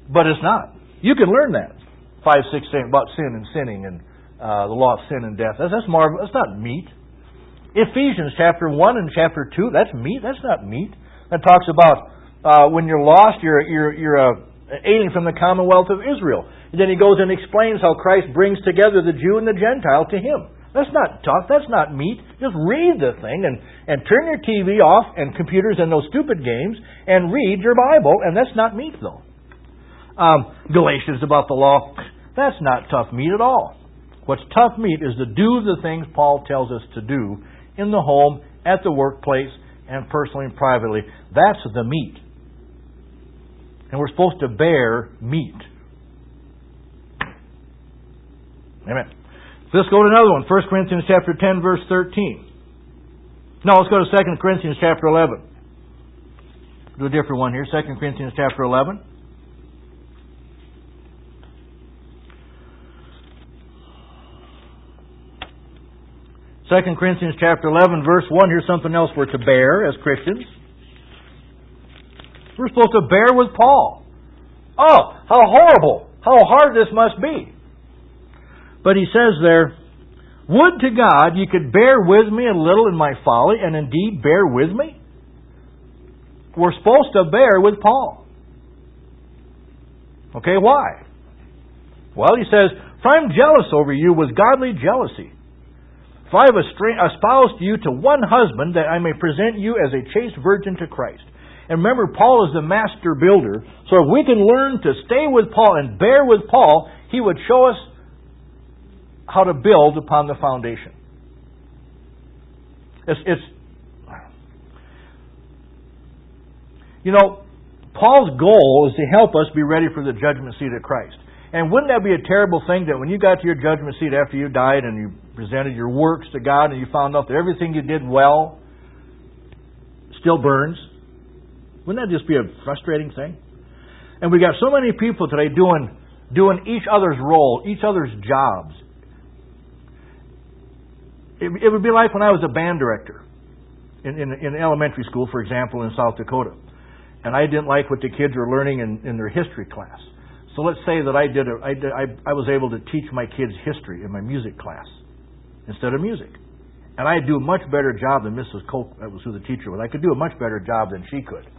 [SPEAKER 1] But it's not. You can learn that. 5, 6, 7 about sin and sinning and the law of sin and death. That's marvelous. That's not meat. Ephesians chapter 1 and chapter 2, that's meat. That's not meat. That talks about when you're lost, you're alien from the commonwealth of Israel. And then he goes and explains how Christ brings together the Jew and the Gentile to Him. That's not tough. That's not meat. Just read the thing and turn your TV off and computers and those stupid games and read your Bible, and that's not meat, though. Galatians about the law, that's not tough meat at all. What's tough meat is to do the things Paul tells us to do in the home, at the workplace, and personally and privately. That's the meat. And we're supposed to bear meat. Amen. Let's go to another one. 1 Corinthians chapter 10, verse 13. No, let's go to 2 Corinthians chapter 11. Do a different one here. 2 Corinthians chapter 11. Second Corinthians chapter 11, verse 1. Here's something else we're to bear as Christians. We're supposed to bear with Paul. Oh, how horrible. How hard this must be. But he says there, would to God you could bear with me a little in my folly, and indeed bear with me. We're supposed to bear with Paul. Okay, why? Well, he says, for I'm jealous over you with godly jealousy. For I have espoused you to one husband, that I may present you as a chaste virgin to Christ. And remember, Paul is the master builder. So if we can learn to stay with Paul and bear with Paul, he would show us how to build upon the foundation. Paul's goal is to help us be ready for the judgment seat of Christ. And wouldn't that be a terrible thing that when you got to your judgment seat after you died and you presented your works to God and you found out that everything you did well still burns? Wouldn't that just be a frustrating thing? And we got so many people today doing each other's role, each other's jobs. It would be like when I was a band director in elementary school, for example, in South Dakota. And I didn't like what the kids were learning in their history class. So let's say that I was able to teach my kids history in my music class instead of music. And I'd do a much better job than Mrs. Coke, that was who the teacher was. I could do a much better job than she could.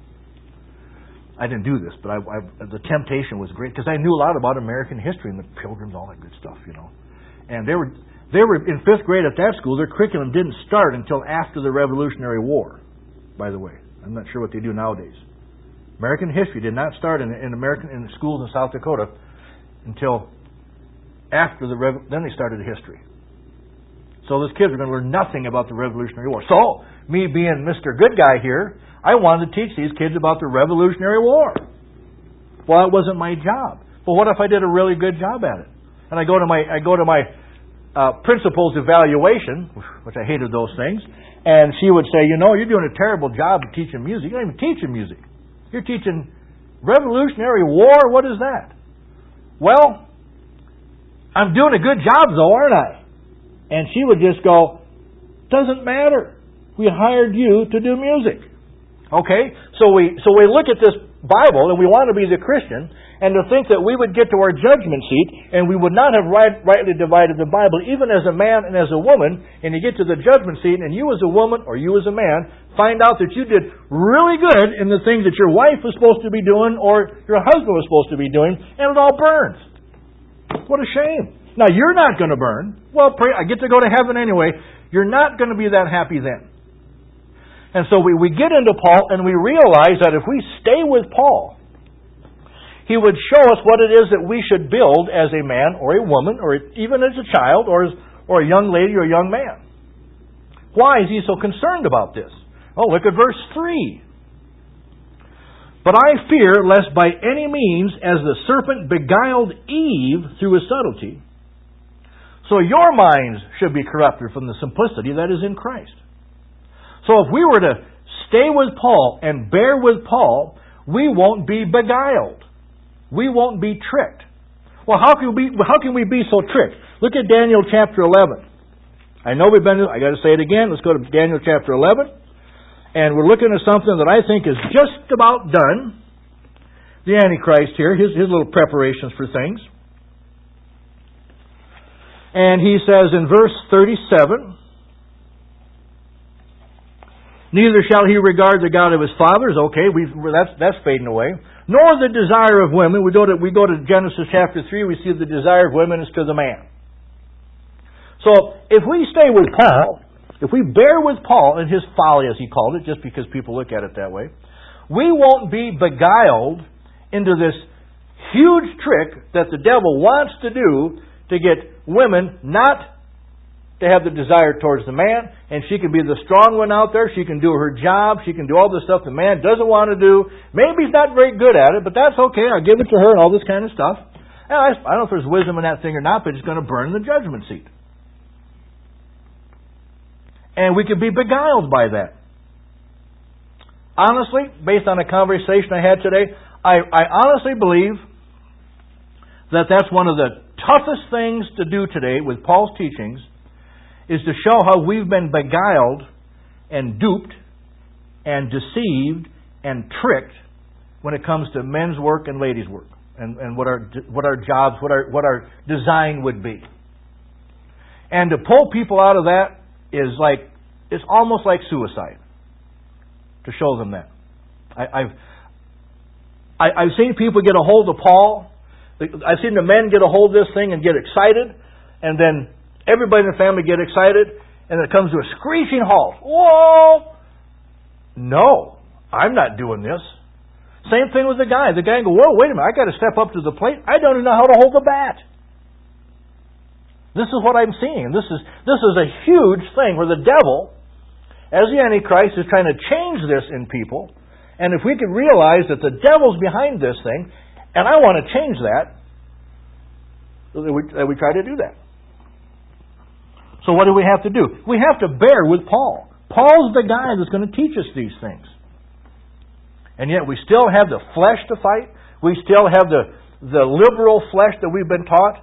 [SPEAKER 1] I didn't do this, but the temptation was great because I knew a lot about American history and the Pilgrims, all that good stuff, And they were in 5th grade at that school. Their curriculum didn't start until after the Revolutionary War, by the way. I'm not sure what they do nowadays. American history did not start in schools in South Dakota until after then they started history. So those kids are going to learn nothing about the Revolutionary War. So, me being Mr. Good Guy here, I wanted to teach these kids about the Revolutionary War. Well, it wasn't my job. But what if I did a really good job at it? And I go to my principal's evaluation, which I hated those things, and she would say, you're doing a terrible job of teaching music. You're not even teaching music. You're teaching Revolutionary War? What is that? Well, I'm doing a good job though, aren't I? And she would just go, doesn't matter. We hired you to do music. Okay? So we look at this Bible and we want to be the Christian, and to think that we would get to our judgment seat and we would not have rightly divided the Bible, even as a man and as a woman, and you get to the judgment seat and you as a woman or you as a man find out that you did really good in the things that your wife was supposed to be doing or your husband was supposed to be doing, and it all burns. What a shame. Now, you're not going to burn. Well, I get to go to heaven anyway. You're not going to be that happy then. And so we get into Paul and we realize that if we stay with Paul, he would show us what it is that we should build as a man or a woman or even as a child or a young lady or a young man. Why is he so concerned about this? Oh, look at verse 3. But I fear lest by any means, as the serpent beguiled Eve through his subtlety, so your minds should be corrupted from the simplicity that is in Christ. So if we were to stay with Paul and bear with Paul, we won't be beguiled. We won't be tricked. Well, how can we be so tricked? Look at Daniel chapter 11. I know I got to say it again. Let's go to Daniel chapter 11. And we're looking at something that I think is just about done. the Antichrist here, his little preparations for things. And he says in verse 37, neither shall he regard the God of his fathers. Okay, that's fading away. Nor the desire of women. We go to Genesis chapter 3, we see the desire of women is to the man. So, if we stay with Paul, if we bear with Paul in his folly, as he called it, just because people look at it that way, we won't be beguiled into this huge trick that the devil wants to do to get women not to have the desire towards the man, and she can be the strong one out there, she can do her job, she can do all the stuff the man doesn't want to do. Maybe he's not very good at it, but that's okay, I'll give it to her and all this kind of stuff. And I don't know if there's wisdom in that thing or not, but it's going to burn the judgment seat. And we could be beguiled by that. Honestly, based on a conversation I had today, I honestly believe that that's one of the toughest things to do today with Paul's teachings, is to show how we've been beguiled and duped and deceived and tricked when it comes to men's work and ladies' work, and what our jobs, what our design would be. And to pull people out of that is like, it's almost like suicide to show them that. I've seen people get a hold of Paul. I've seen the men get a hold of this thing and get excited, and then everybody in the family get excited, and it comes to a screeching halt. Whoa! No, I'm not doing this. Same thing with the guy. The guy go, whoa, wait a minute, I got to step up to the plate. I don't even know how to hold the bat. This is what I'm seeing. This is a huge thing where the devil, as the Antichrist, is trying to change this in people. And if we could realize that the devil's behind this thing, and I want to change that, we try to do that. So what do we have to do? We have to bear with Paul. Paul's the guy that's going to teach us these things. And yet we still have the flesh to fight. We still have the liberal flesh that we've been taught.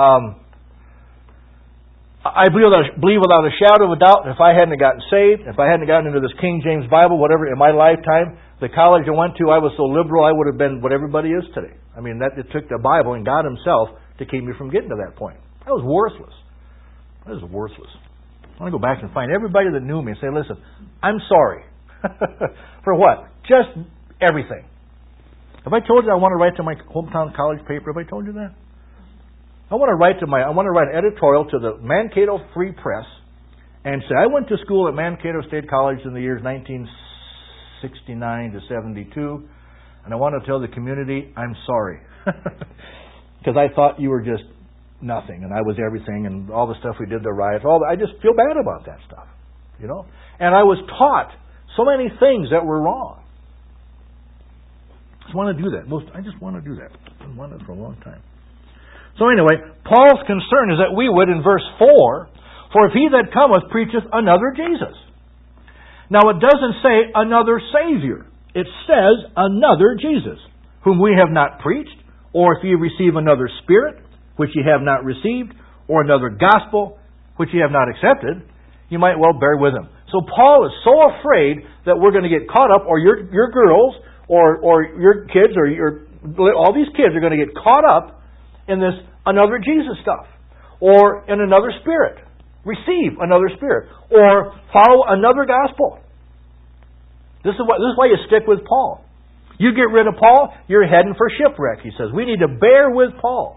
[SPEAKER 1] I believe without a shadow of a doubt, if I hadn't gotten saved, if I hadn't gotten into this King James Bible, whatever, in my lifetime, the college I went to, I was so liberal, I would have been what everybody is today. I mean, it took the Bible and God Himself to keep me from getting to that point. That was worthless. That was worthless. I want to go back and find everybody that knew me and say, listen, I'm sorry. For what? Just everything. Have I told you I want to write to my hometown college paper? Have I told you that? I want to write an editorial to the Mankato Free Press and say, I went to school at Mankato State College in the years 1969 to 72, and I want to tell the community, I'm sorry. Because I thought you were just nothing, and I was everything, and all the stuff we did, the riots, I just feel bad about that stuff, you know? And I was taught so many things that were wrong. I just want to do that. I just want to do that. I've wanted it for a long time. So anyway, Paul's concern is that we would, in verse 4, for if he that cometh preacheth another Jesus. Now it doesn't say another Savior. It says another Jesus, whom we have not preached, or if ye receive another Spirit, which ye have not received, or another gospel, which ye have not accepted, you might well bear with him. So Paul is so afraid that we're going to get caught up, or your girls, or your kids, or all these kids are going to get caught up in this another Jesus stuff, or in another spirit, receive another spirit, or follow another gospel. This is why you stick with Paul. You get rid of Paul, you're heading for shipwreck, he says. We need to bear with Paul.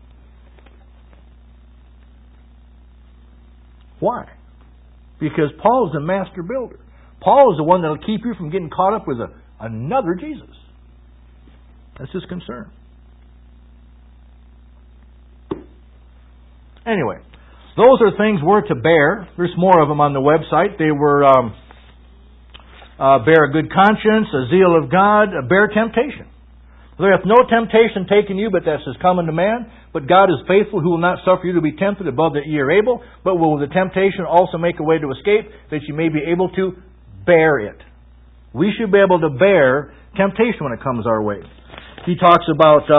[SPEAKER 1] Why? Because Paul is the master builder. Paul is the one that will keep you from getting caught up with another Jesus. That's his concern. Anyway, those are things we're to bear. There's more of them on the website. They were bear a good conscience, a zeal of God, bear temptation. There hath no temptation taken you, but that is common to man. But God is faithful, who will not suffer you to be tempted above that ye are able, but will with the temptation also make a way to escape, that ye may be able to bear it. We should be able to bear temptation when it comes our way. He talks about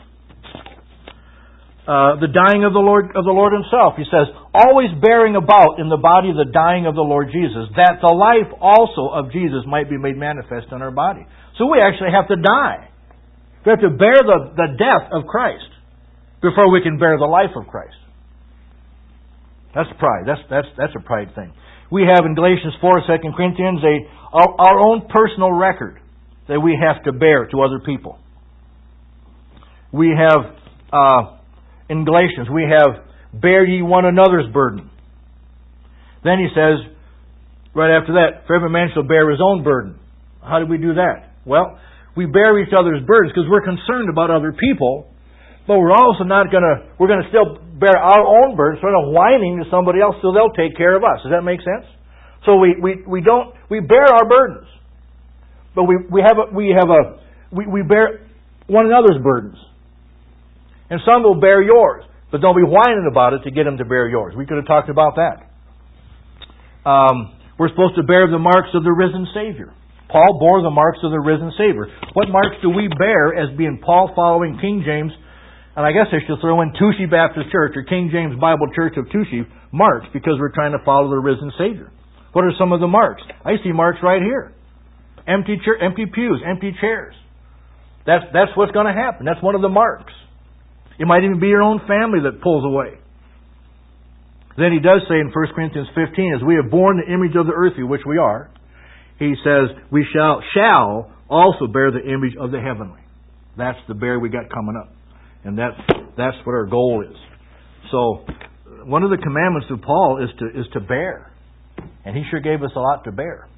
[SPEAKER 1] the dying of the Lord Himself. He says, always bearing about in the body the dying of the Lord Jesus, that the life also of Jesus might be made manifest in our body. So we actually have to die. We have to bear the death of Christ before we can bear the life of Christ. That's pride. That's a pride thing. We have in Galatians 4, 2 Corinthians, our own personal record that we have to bear to other people. We have, in Galatians, we have, bear ye one another's burden. Then he says, right after that, for every man shall bear his own burden. How do we do that? Well, we bear each other's burdens because we're concerned about other people, but we're also not we're going to still bear our own burdens, sort of whining to somebody else so they'll take care of us. Does that make sense? So we bear our burdens, but we bear one another's burdens. And some will bear yours, but don't be whining about it to get them to bear yours. We could have talked about that. We're supposed to bear the marks of the risen Savior. Paul bore the marks of the risen Savior. What marks do we bear as being Paul following King James, and I guess I should throw in Touchy Baptist Church or King James Bible Church of Touchy marks, because we're trying to follow the risen Savior. What are some of the marks? I see marks right here. Empty pews, empty chairs. That's what's going to happen. That's one of the marks. It might even be your own family that pulls away. Then he does say in 1 Corinthians 15, as we have borne the image of the earthly, which we are, he says, we shall also bear the image of the heavenly. That's the bear we got coming up. And that's what our goal is. So, one of the commandments of Paul is to bear. And he sure gave us a lot to bear.